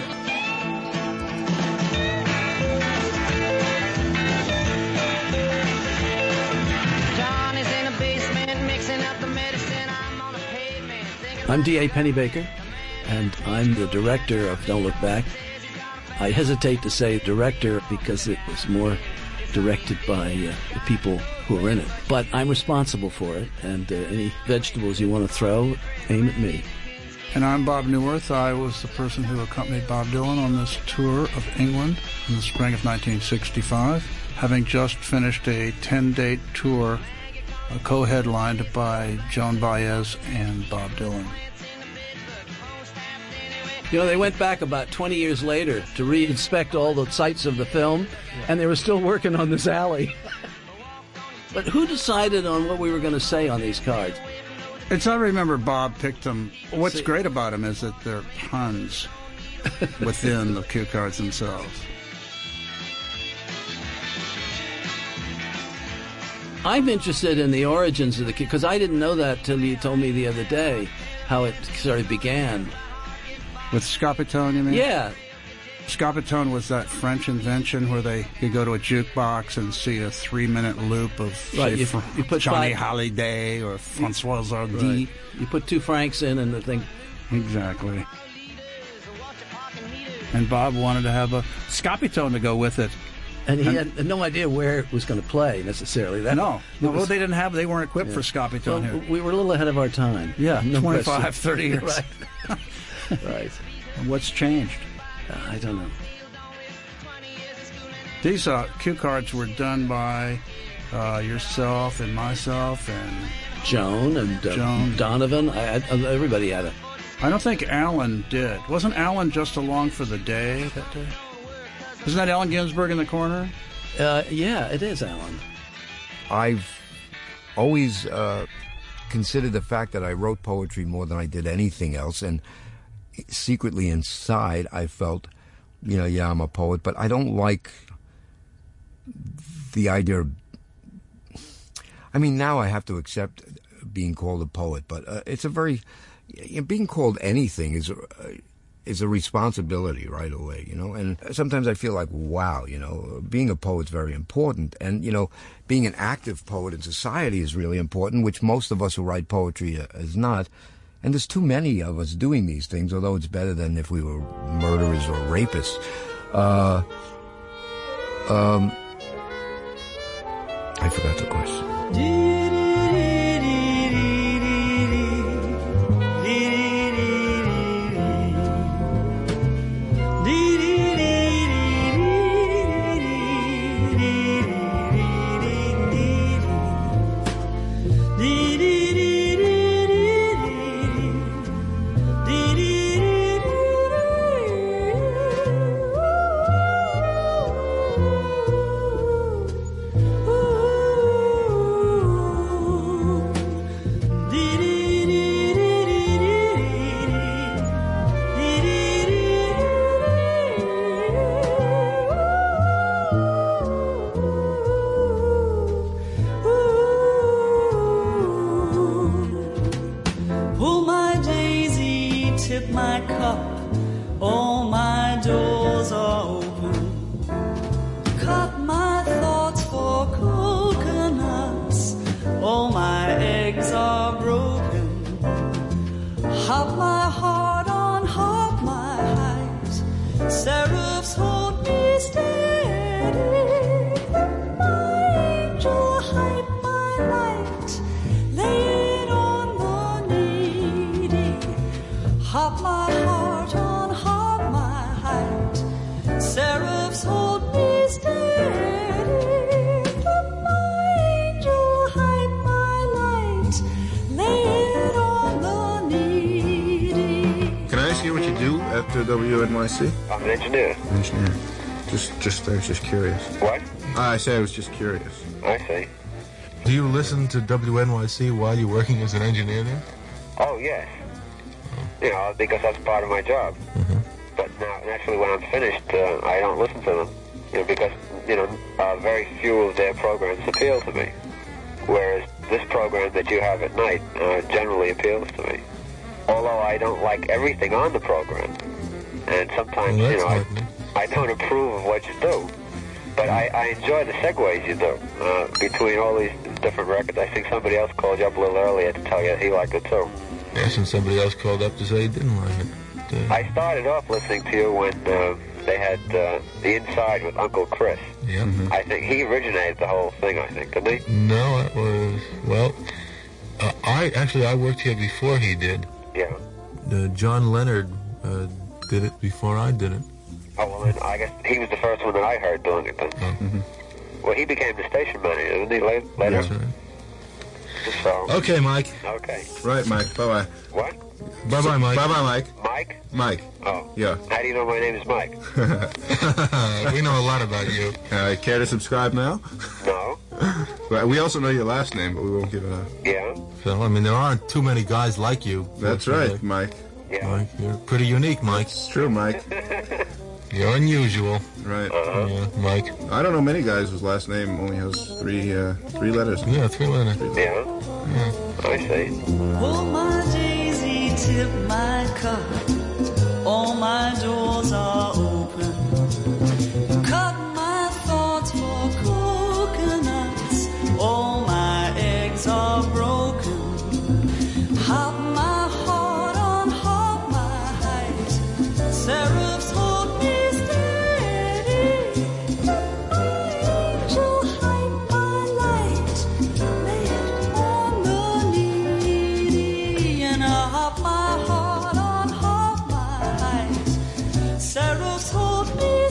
John is in a basement mixing up the medicine. I'm on a pavement. I'm D A Pennebaker, and I'm the director of Don't Look Back. I hesitate to say director because it was more directed by uh, the people who are in it. But I'm responsible for it, and uh, any vegetables you want to throw, aim at me. And I'm Bob Newirth. I was the person who accompanied Bob Dylan on this tour of England in the spring of nineteen sixty-five, having just finished a ten-date tour uh, co-headlined by Joan Baez and Bob Dylan. You know, they went back about twenty years later to re-inspect all the sites of the film, and they were still working on this alley. But who decided on what we were going to say on these cards? It's I remember Bob picked them. What's See, great about them is that they're puns within the cue cards themselves. I'm interested in the origins of the cue, because I didn't know that till you told me the other day, how it sort of began. With Scopitone, you mean? Yeah. Scopitone was that French invention where they could go to a jukebox and see a three-minute loop of Right, say, you- Fr- you put Johnny five- Hallyday or François Hardy. Right. You put two francs in and the thing... Exactly. And Bob wanted to have a Scopitone to go with it. And he had no idea where it was going to play, necessarily. That, No. it well, was- they didn't have, they weren't equipped Yeah. for Scopitone Well, here. we were a little ahead of our time. Yeah, No twenty-five, question. thirty years. Right. Right. And what's changed? Uh, I don't know. These uh, cue cards were done by uh, yourself and myself and Joan and uh, Joan. Donovan. I, I, everybody had it. I don't think Alan did. Wasn't Alan just along for the day that day? Isn't that Allen Ginsberg in the corner? Uh, yeah, it is Alan. I've always uh, considered the fact that I wrote poetry more than I did anything else, and secretly inside I felt, you know, yeah, I'm a poet, but I don't like the idea of, I mean, now I have to accept being called a poet, but uh, it's a very, being called anything is a, is a responsibility right away, you know, and sometimes I feel like, wow, you know, being a poet's very important, and, you know, being an active poet in society is really important, which most of us who write poetry is not, and there's too many of us doing these things, although it's better than if we were murderers or rapists. Uh, um, I forgot the question. Pull my daisy, tip my cup, all my doors are open. Cut my thoughts for coconuts, all my eggs are broken. Hop my heart on, hop my height, seraphs hold me steady. My angel, hide my light, lay it on the needy. Hop my heart on, hop my height, seraphs hold me steady. My angel, hide my light, lay it on the needy. Can I ask you what you do after W N Y C? I'm an engineer. Engineer. Just, just, I was just curious. What? Ah, I said I was just curious. I see. Do you listen to W N Y C while you're working as an engineer there? Oh, yes. You know, because that's part of my job. Mm-hmm. But now, naturally, when I'm finished, uh, I don't listen to them. You know, because, you know, uh, very few of their programs appeal to me. Whereas this program that you have at night uh, generally appeals to me. Although I don't like everything on the program. And sometimes, well, you know, I, I don't approve of what you do. But I, I enjoy the segues you do uh, between all these different records. I think somebody else called you up a little earlier to tell you he liked it too. Yes, and somebody else called up to say he didn't like it. Uh, I started off listening to you when uh, they had uh, The Inside with Uncle Chris. Yeah. Mm-hmm. I think he originated the whole thing, I think, didn't he? No, it was, well, uh, I actually, I worked here before he did. Yeah. Uh, John Leonard uh, did it before I did it. Oh, well, then I guess he was the first one that I heard doing it then. Oh. Mm-hmm. Well, he became the station manager, didn't he, later? later? That's right. So, okay, Mike. Okay. Right, Mike. Bye-bye. What? Bye-bye, Mike. Bye-bye, Mike. Mike? Mike. Oh. Yeah. How do you know my name is Mike? We know a lot about you. Uh, care to subscribe now? No. Well, we also know your last name, but we won't give it out. Yeah. So, I mean, there aren't too many guys like you. That's right, Mike. Yeah. Mike, you're pretty unique, Mike. It's true, Mike. You're unusual. Right. Uh-huh. Yeah, Mike. I don't know many guys whose last name only has three uh, three letters. Yeah, three letters. Yeah. Yeah. I see. Hold my daisy, tip my cup. All my doors are open. Cut my thoughts for coconuts. All my eggs are broken. Hop my heart on, hop my height. Seraphs hold me steady. My angel hide my light. Lay it on the needy. And I hop my heart on, hop my height. Seraphs hold me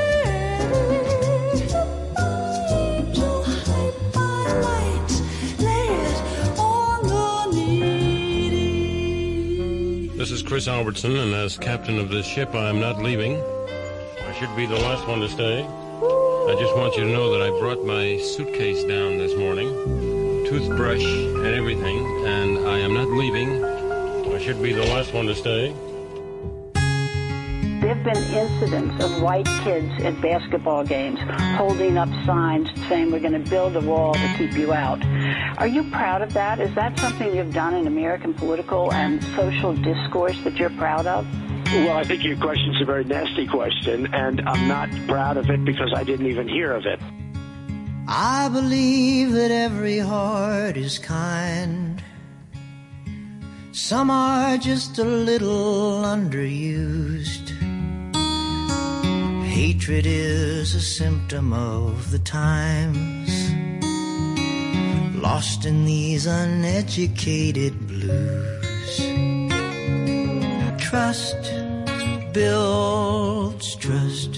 steady. My angel hide my light. Lay it on the needy. This is Chris Albertson, and as captain of this ship, I am not leaving. I should be the last one to stay. I just want you to know that I brought my suitcase down this morning, toothbrush and everything, and I am not leaving. I should be the last one to stay. There have been incidents of white kids at basketball games holding up signs saying we're going to build a wall to keep you out. Are you proud of that? Is that something you've done in American political and social discourse that you're proud of? Well, I think your question's a very nasty question, and I'm not proud of it because I didn't even hear of it. I believe that every heart is kind. Some are just a little underused. Hatred is a symptom of the times, lost in these uneducated blues. Trust builds trust.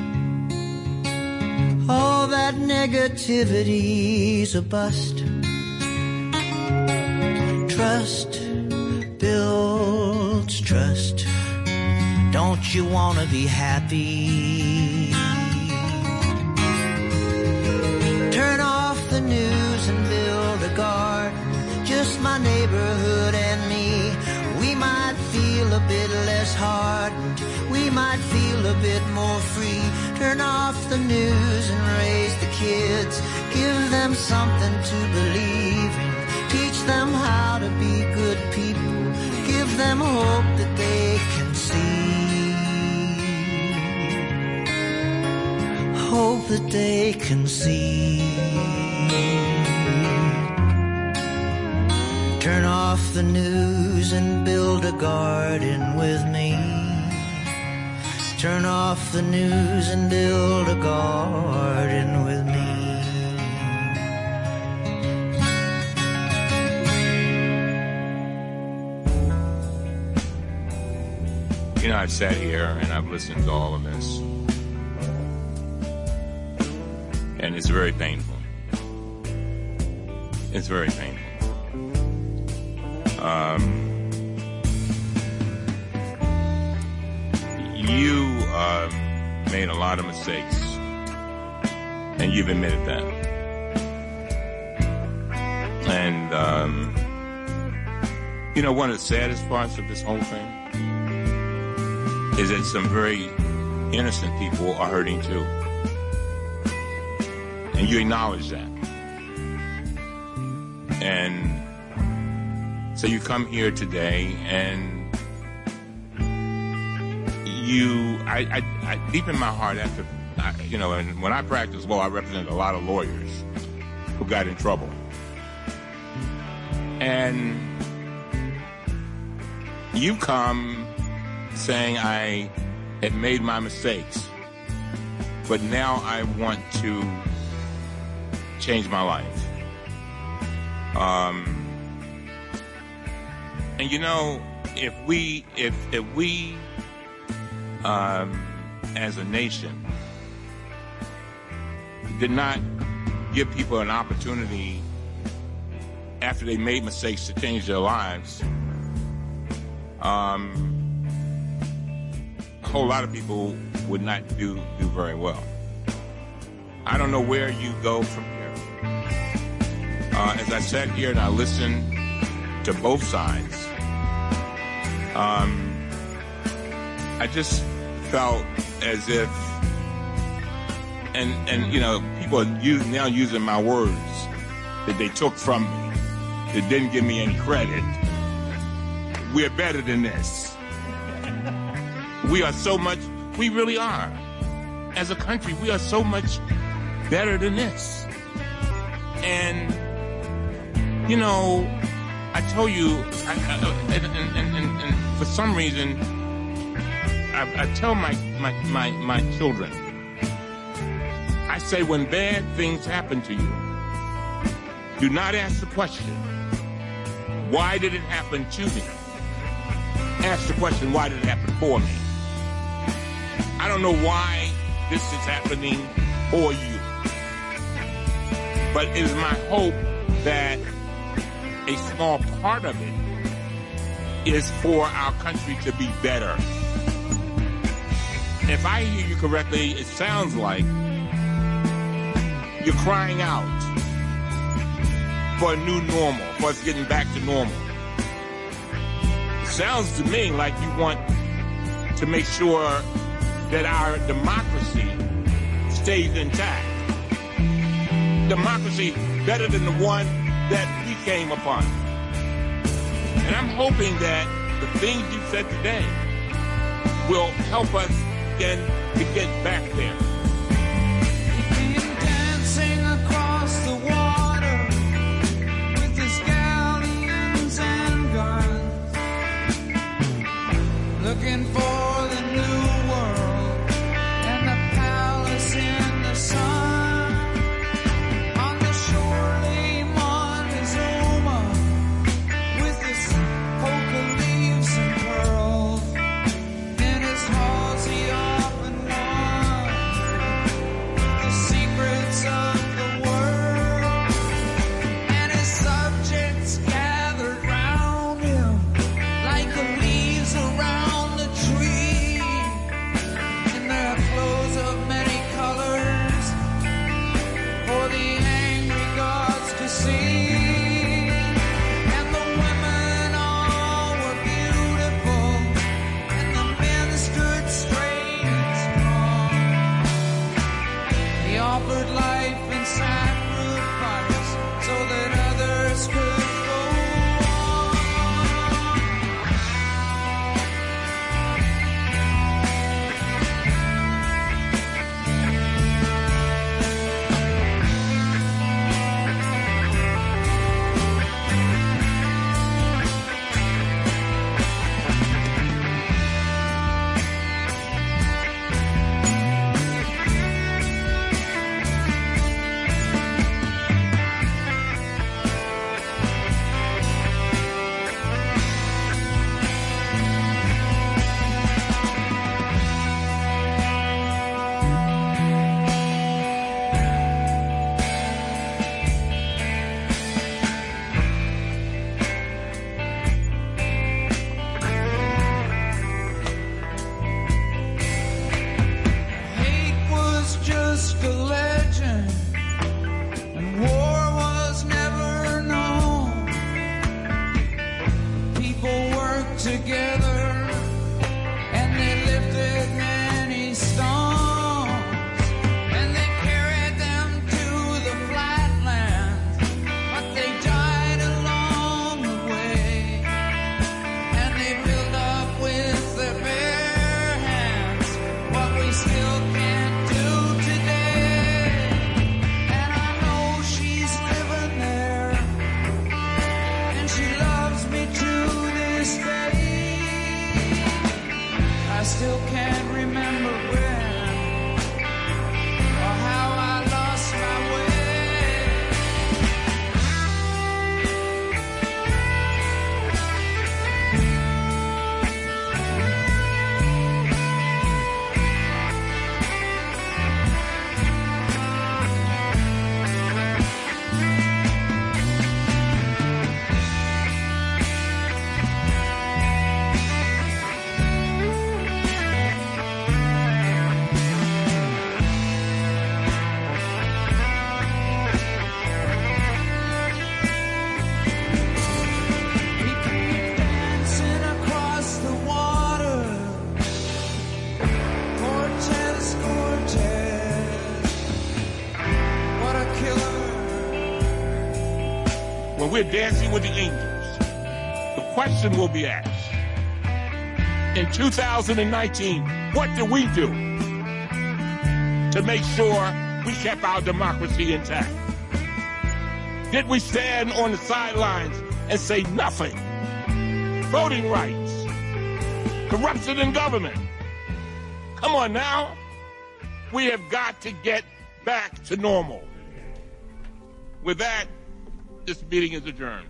All that negativity's a bust. Trust builds trust. Don't you wanna be happy? Turn off the news and build a garden. Just my neighborhood and me. We might feel a bit less hardened. We might feel a bit more free. Turn off the news and raise the kids. Give them something to believe in. Teach them how to be good people. Give them hope that they can see. Hope that they can see. Turn off the news and build a garden with me. Turn off the news and build a garden with me. You know, I've sat here and I've listened to all of this, and it's very painful. It's very painful. Um, you uh, made a lot of mistakes, and you've admitted that. And, um, you know, one of the saddest parts of this whole thing is that some very innocent people are hurting too. And you acknowledge that. And so you come here today and you, I, I, I deep in my heart after, I, you know, and when I practice law, I represent a lot of lawyers who got in trouble. And you come saying I had made my mistakes, but now I want to change my life. Um, and you know, if we, if, if we, um, as a nation did not give people an opportunity after they made mistakes to change their lives, um, a whole lot of people would not do, do very well. I don't know where you go from here. Uh, as I sat here and I listened to both sides, um, I just felt as if, and, and you know, people are use, now using my words that they took from me, that didn't give me any credit. We're better than this. We are so much, we really are. As a country, we are so much better than this. And, you know, I told you, I, I, and, and, and, and for some reason, I, I tell my, my, my, my children, I say when bad things happen to you, do not ask the question, why did it happen to me? Ask the question, why did it happen for me? I don't know why this is happening for you, but it is my hope that a small part of it is for our country to be better. If I hear you correctly, it sounds like you're crying out for a new normal, for us getting back to normal. It sounds to me like you want to make sure that our democracy stays intact. Democracy better than the one that we came upon. And I'm hoping that the things you said today will help us again to get back there. Dancing across the water with the scallions and guns, looking for the new world and the palace in the sun. On the shore Montezuma with his coca leaves and pearls. In his halls he often wandered the secrets of the world, and his subjects gathered round him like the leaves around the tree. I still can't remember when or how I lost my way. We're dancing with the angels. The question will be asked. In two thousand nineteen, what did we do to make sure we kept our democracy intact? Did we stand on the sidelines and say nothing? Voting rights, corruption in government. Come on now. We have got to get back to normal. With that, this meeting is adjourned.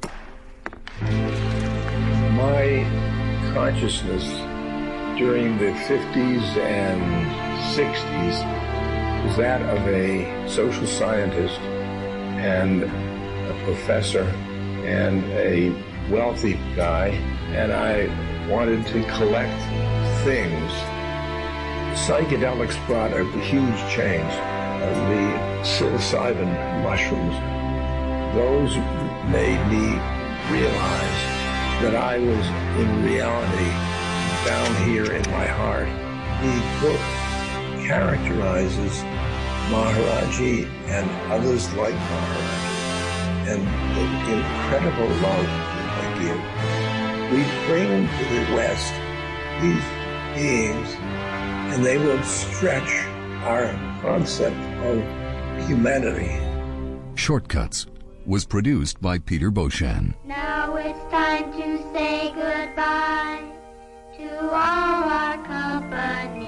My consciousness during the fifties and sixties was that of a social scientist and a professor and a wealthy guy, and I wanted to collect things. Psychedelics brought a huge change. Uh, the psilocybin mushrooms, those made me realize that I was in reality down here in my heart. The book characterizes Maharaji and others like Maharaji and the incredible love I give. We bring to the West these beings and they will stretch our concept of humanity. Shortcuts was produced by Peter Beauchamp. Now it's time to say goodbye to all our company.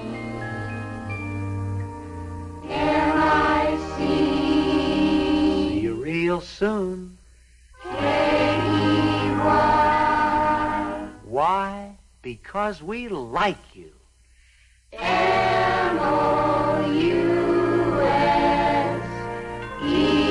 M I C. See you real soon. K E Y. Why? Because we like you. M O U S E.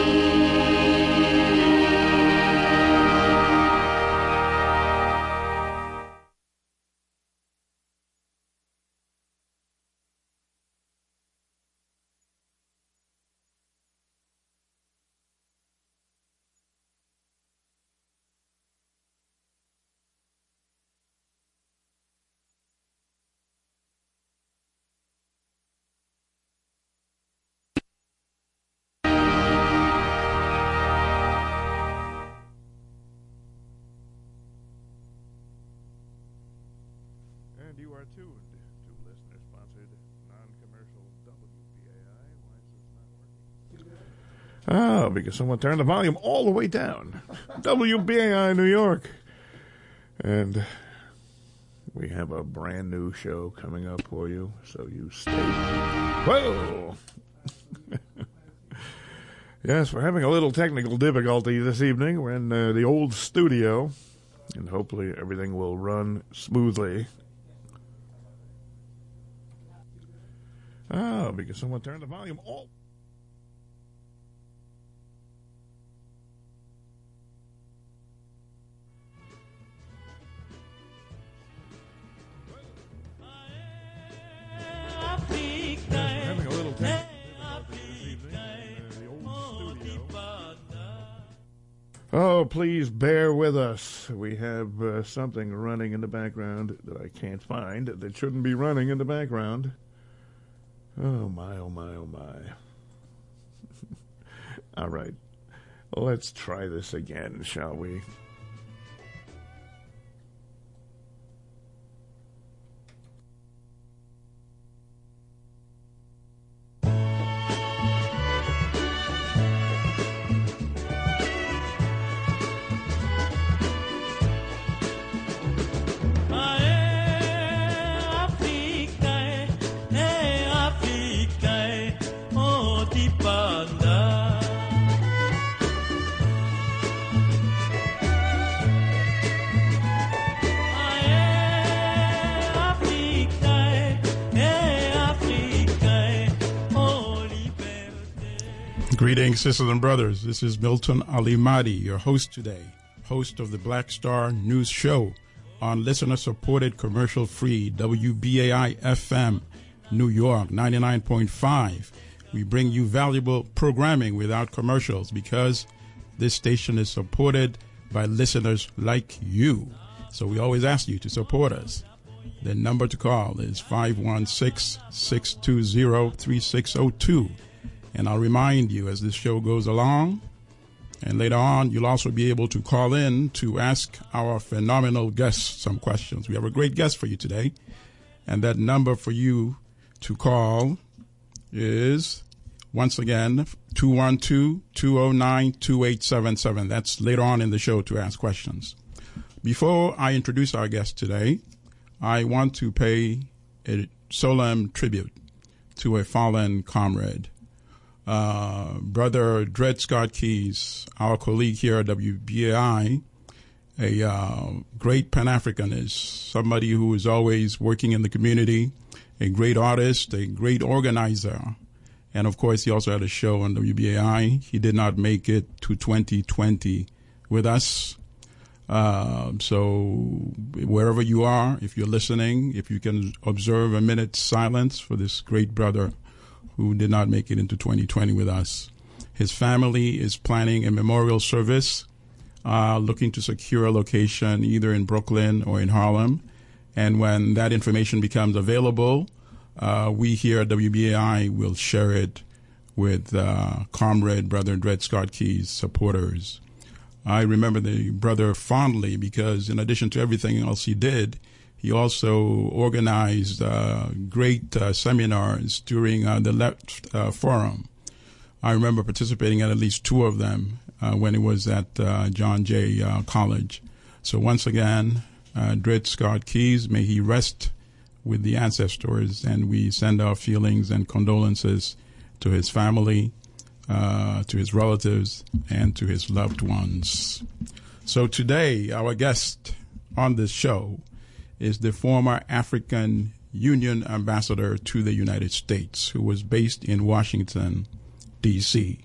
And you are tuned to listener-sponsored, non-commercial W B A I. Why is this not working? Oh, because someone turned the volume all the way down. W B A I New York. And we have a brand new show coming up for you, so you stay. Whoa! Yes, we're having a little technical difficulty this evening. We're in uh, the old studio, and hopefully everything will run smoothly. Oh, because someone turned the volume all... Having a little technical difficulty this evening in uh, the old studio. Oh, please bear with us. We have uh, something running in the background that I can't find that shouldn't be running in the background. Oh, my, oh, my, oh, my. All right. Let's try this again, shall we? Greetings, sisters and brothers. This is Milton Ali Mahdi, your host today, host of the Black Star News Show on listener-supported commercial-free W B A I F M, New York, ninety-nine point five. We bring you valuable programming without commercials because this station is supported by listeners like you. So we always ask you to support us. The number to call is five one six, six two zero, three six zero two. And I'll remind you as this show goes along, and later on you'll also be able to call in to ask our phenomenal guests some questions. We have a great guest for you today, and that number for you to call is, once again, two one two, two zero nine, two eight seven seven. That's later on in the show to ask questions. Before I introduce our guest today, I want to pay a solemn tribute to a fallen comrade. Uh, Brother Dred Scott Keys, our colleague here at W B A I, a uh, great Pan-Africanist, somebody who is always working in the community, a great artist, a great organizer. And, of course, he also had a show on W B A I. He did not make it to twenty twenty with us. Uh, so wherever you are, if you're listening, if you can observe a minute's silence for this great brother who did not make it into twenty twenty with us. His family is planning a memorial service, uh, looking to secure a location either in Brooklyn or in Harlem. And when that information becomes available, uh, we here at W B A I will share it with uh, Comrade Brother Dred Scott Keys supporters. I remember the brother fondly because in addition to everything else he did, he also organized uh, great uh, seminars during uh, the Left uh, Forum. I remember participating at at least two of them uh, when it was at uh, John Jay uh, College. So once again, uh, Dred Scott Keys, may he rest with the ancestors, and we send our feelings and condolences to his family, uh, to his relatives, and to his loved ones. So today, our guest on this show is the former African Union ambassador to the United States, who was based in Washington, D C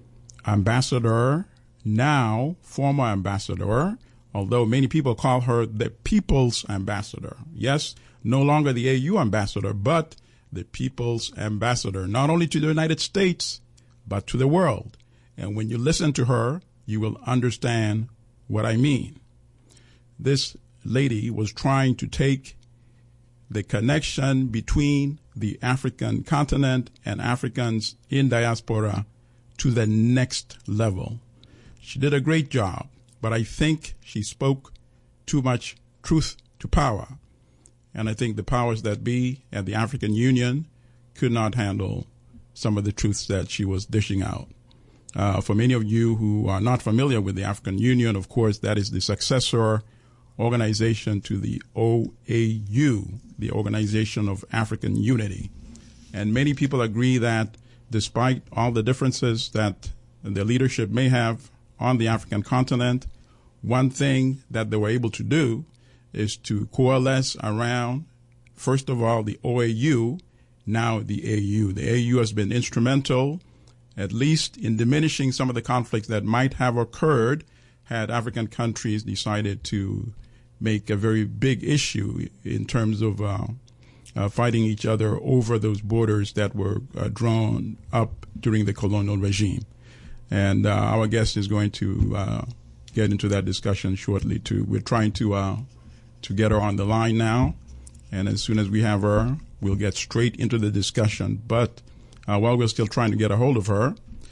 Ambassador, now former ambassador, although many people call her the People's Ambassador. Yes, no longer the A U ambassador, but the People's Ambassador, not only to the United States, but to the world. And when you listen to her, you will understand what I mean. This lady was trying to take the connection between the African continent and Africans in diaspora to the next level. She did a great job, but I think she spoke too much truth to power. And I think the powers that be and the African Union could not handle some of the truths that she was dishing out. Uh, for many of you who are not familiar with the African Union, of course, that is the successor organization to the O A U, the Organization of African Unity. And many people agree that despite all the differences that the leadership may have on the African continent, one thing that they were able to do is to coalesce around, first of all, the O A U, now the A U. The A U has been instrumental, at least in diminishing some of the conflicts that might have occurred had African countries decided to make a very big issue in terms of uh, uh, fighting each other over those borders that were uh, drawn up during the colonial regime. And uh, our guest is going to uh, get into that discussion shortly, too. We're trying to uh, to get her on the line now, and as soon as we have her, we'll get straight into the discussion. But uh, while we're still trying to get a hold of her,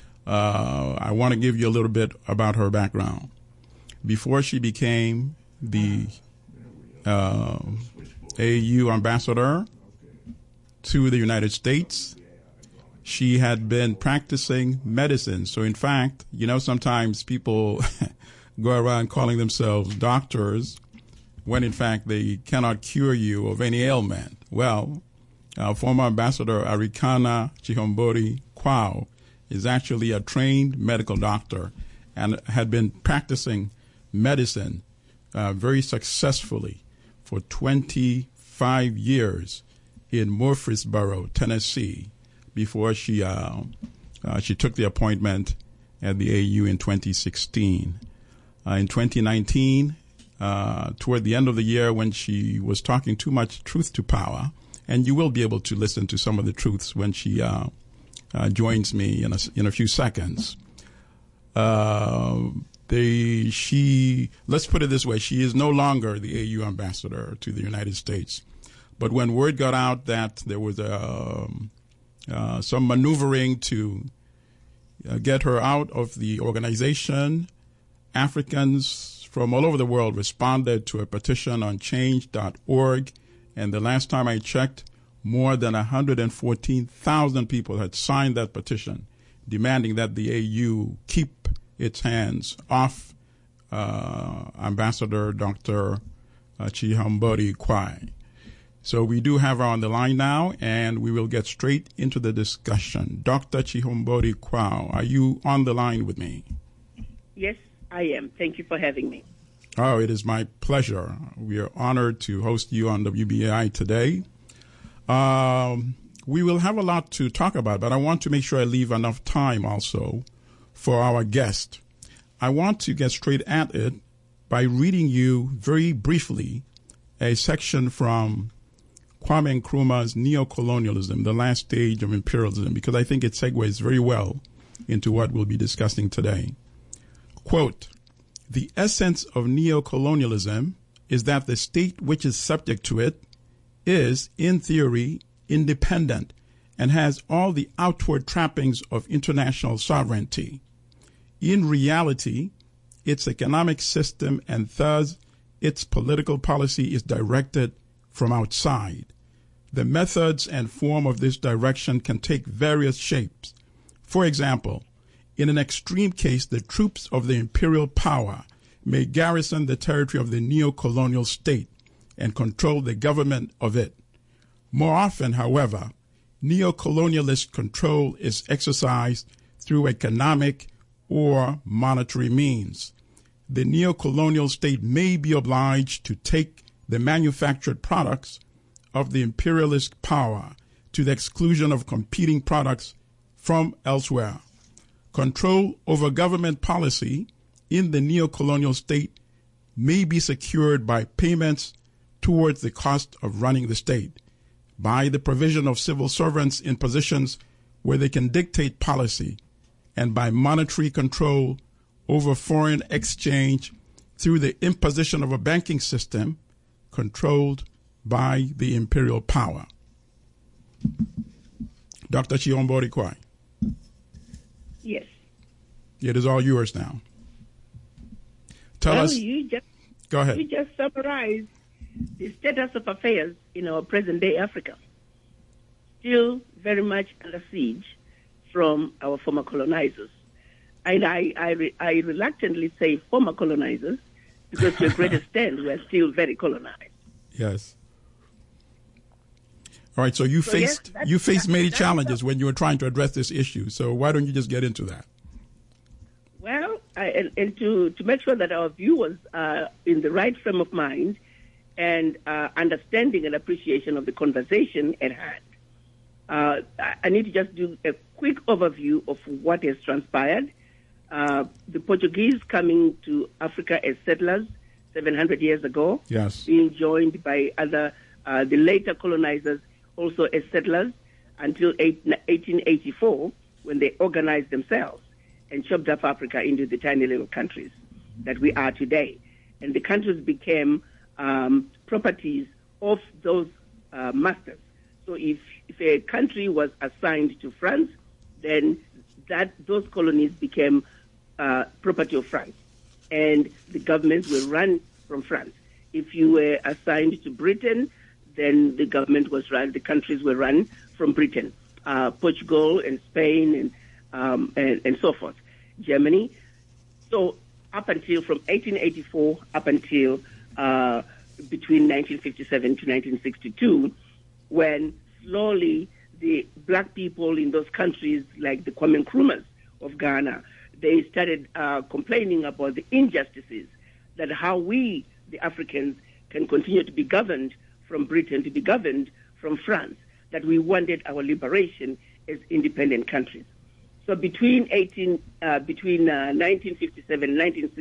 uh, I want to give you a little bit about her background. Before she became the uh, A U ambassador to the United States, she had been practicing medicine. So in fact, you know, sometimes people go around calling themselves doctors when in fact they cannot cure you of any ailment. Well, uh, former Ambassador Arikana Chihombori Kwao is actually a trained medical doctor and had been practicing medicine uh, very successfully for twenty-five years in Murfreesboro, Tennessee, before she uh, Uh, she took the appointment at the A U in twenty sixteen. Uh, in twenty nineteen, uh, toward the end of the year, when she was talking too much truth to power, and you will be able to listen to some of the truths when she uh, uh, joins me in a, in a few seconds. Uh, they, she, let's put it this way, she is no longer the A U ambassador to the United States. But when word got out that there was a, uh, some maneuvering to uh, get her out of the organization, Africans from all over the world responded to a petition on change dot org. And the last time I checked, more than one hundred fourteen thousand people had signed that petition demanding that the A U keep its hands off uh, Ambassador Doctor Uh, Chihombori Quaye. So we do have her on the line now, and we will get straight into the discussion. Doctor Chihombori Quaye, are you on the line with me? Yes, I am. Thank you for having me. Oh, it is my pleasure. We are honored to host you on W B A I today. Um, we will have a lot to talk about, but I want to make sure I leave enough time also for our guest. I want to get straight at it by reading you very briefly a section from Kwame Nkrumah's Neocolonialism, the Last Stage of Imperialism, because I think it segues very well into what we'll be discussing today. Quote, "The essence of neocolonialism is that the state which is subject to it is, in theory, independent and has all the outward trappings of international sovereignty. In reality, its economic system and thus its political policy is directed from outside. The methods and form of this direction can take various shapes. For example, in an extreme case, the troops of the imperial power may garrison the territory of the neo-colonial state and control the government of it. More often, however, neo-colonialist control is exercised through economic or monetary means. The neo-colonial state may be obliged to take the manufactured products of the imperialist power to the exclusion of competing products from elsewhere. Control over government policy in the neo-colonial state may be secured by payments towards the cost of running the state, by the provision of civil servants in positions where they can dictate policy, and by monetary control over foreign exchange through the imposition of a banking system controlled by the imperial power." Doctor Chihombori Quaye. Yes. It is all yours now. Tell well, us. You just, Go ahead. You just summarized the status of affairs in our present-day Africa. Still very much under siege from our former colonizers. And I, I, re, I reluctantly say former colonizers because to a great extent we are still very colonized. Yes. All right, so you so faced yes, you faced many challenges when you were trying to address this issue. So why don't you just get into that? Well, I, and, and to, to make sure that our viewers are in the right frame of mind and uh, understanding and appreciation of the conversation at hand, uh, I need to just do a quick overview of what has transpired. Uh, the Portuguese coming to Africa as settlers seven hundred years ago, yes, being joined by other, uh, the later colonizers also as settlers until eighteen eighty-four, when they organized themselves and chopped up Africa into the tiny little countries that we are today. And the countries became um, properties of those uh, masters. So if, if a country was assigned to France, then that those colonies became uh, property of France, and the governments were run from France. If you were assigned to Britain, then the government was run, the countries were run from Britain, uh, Portugal and Spain and, um, and and so forth, Germany. So up until from eighteen eighty-four up until uh, between nineteen fifty-seven to nineteen sixty-two, when slowly the black people in those countries, like the Kwame Nkrumahs of Ghana, they started uh, complaining about the injustices, that how we, the Africans, can continue to be governed from Britain, to be governed from France, that we wanted our liberation as independent countries. So between eighteen, uh, between uh, nineteen fifty-seven and nineteen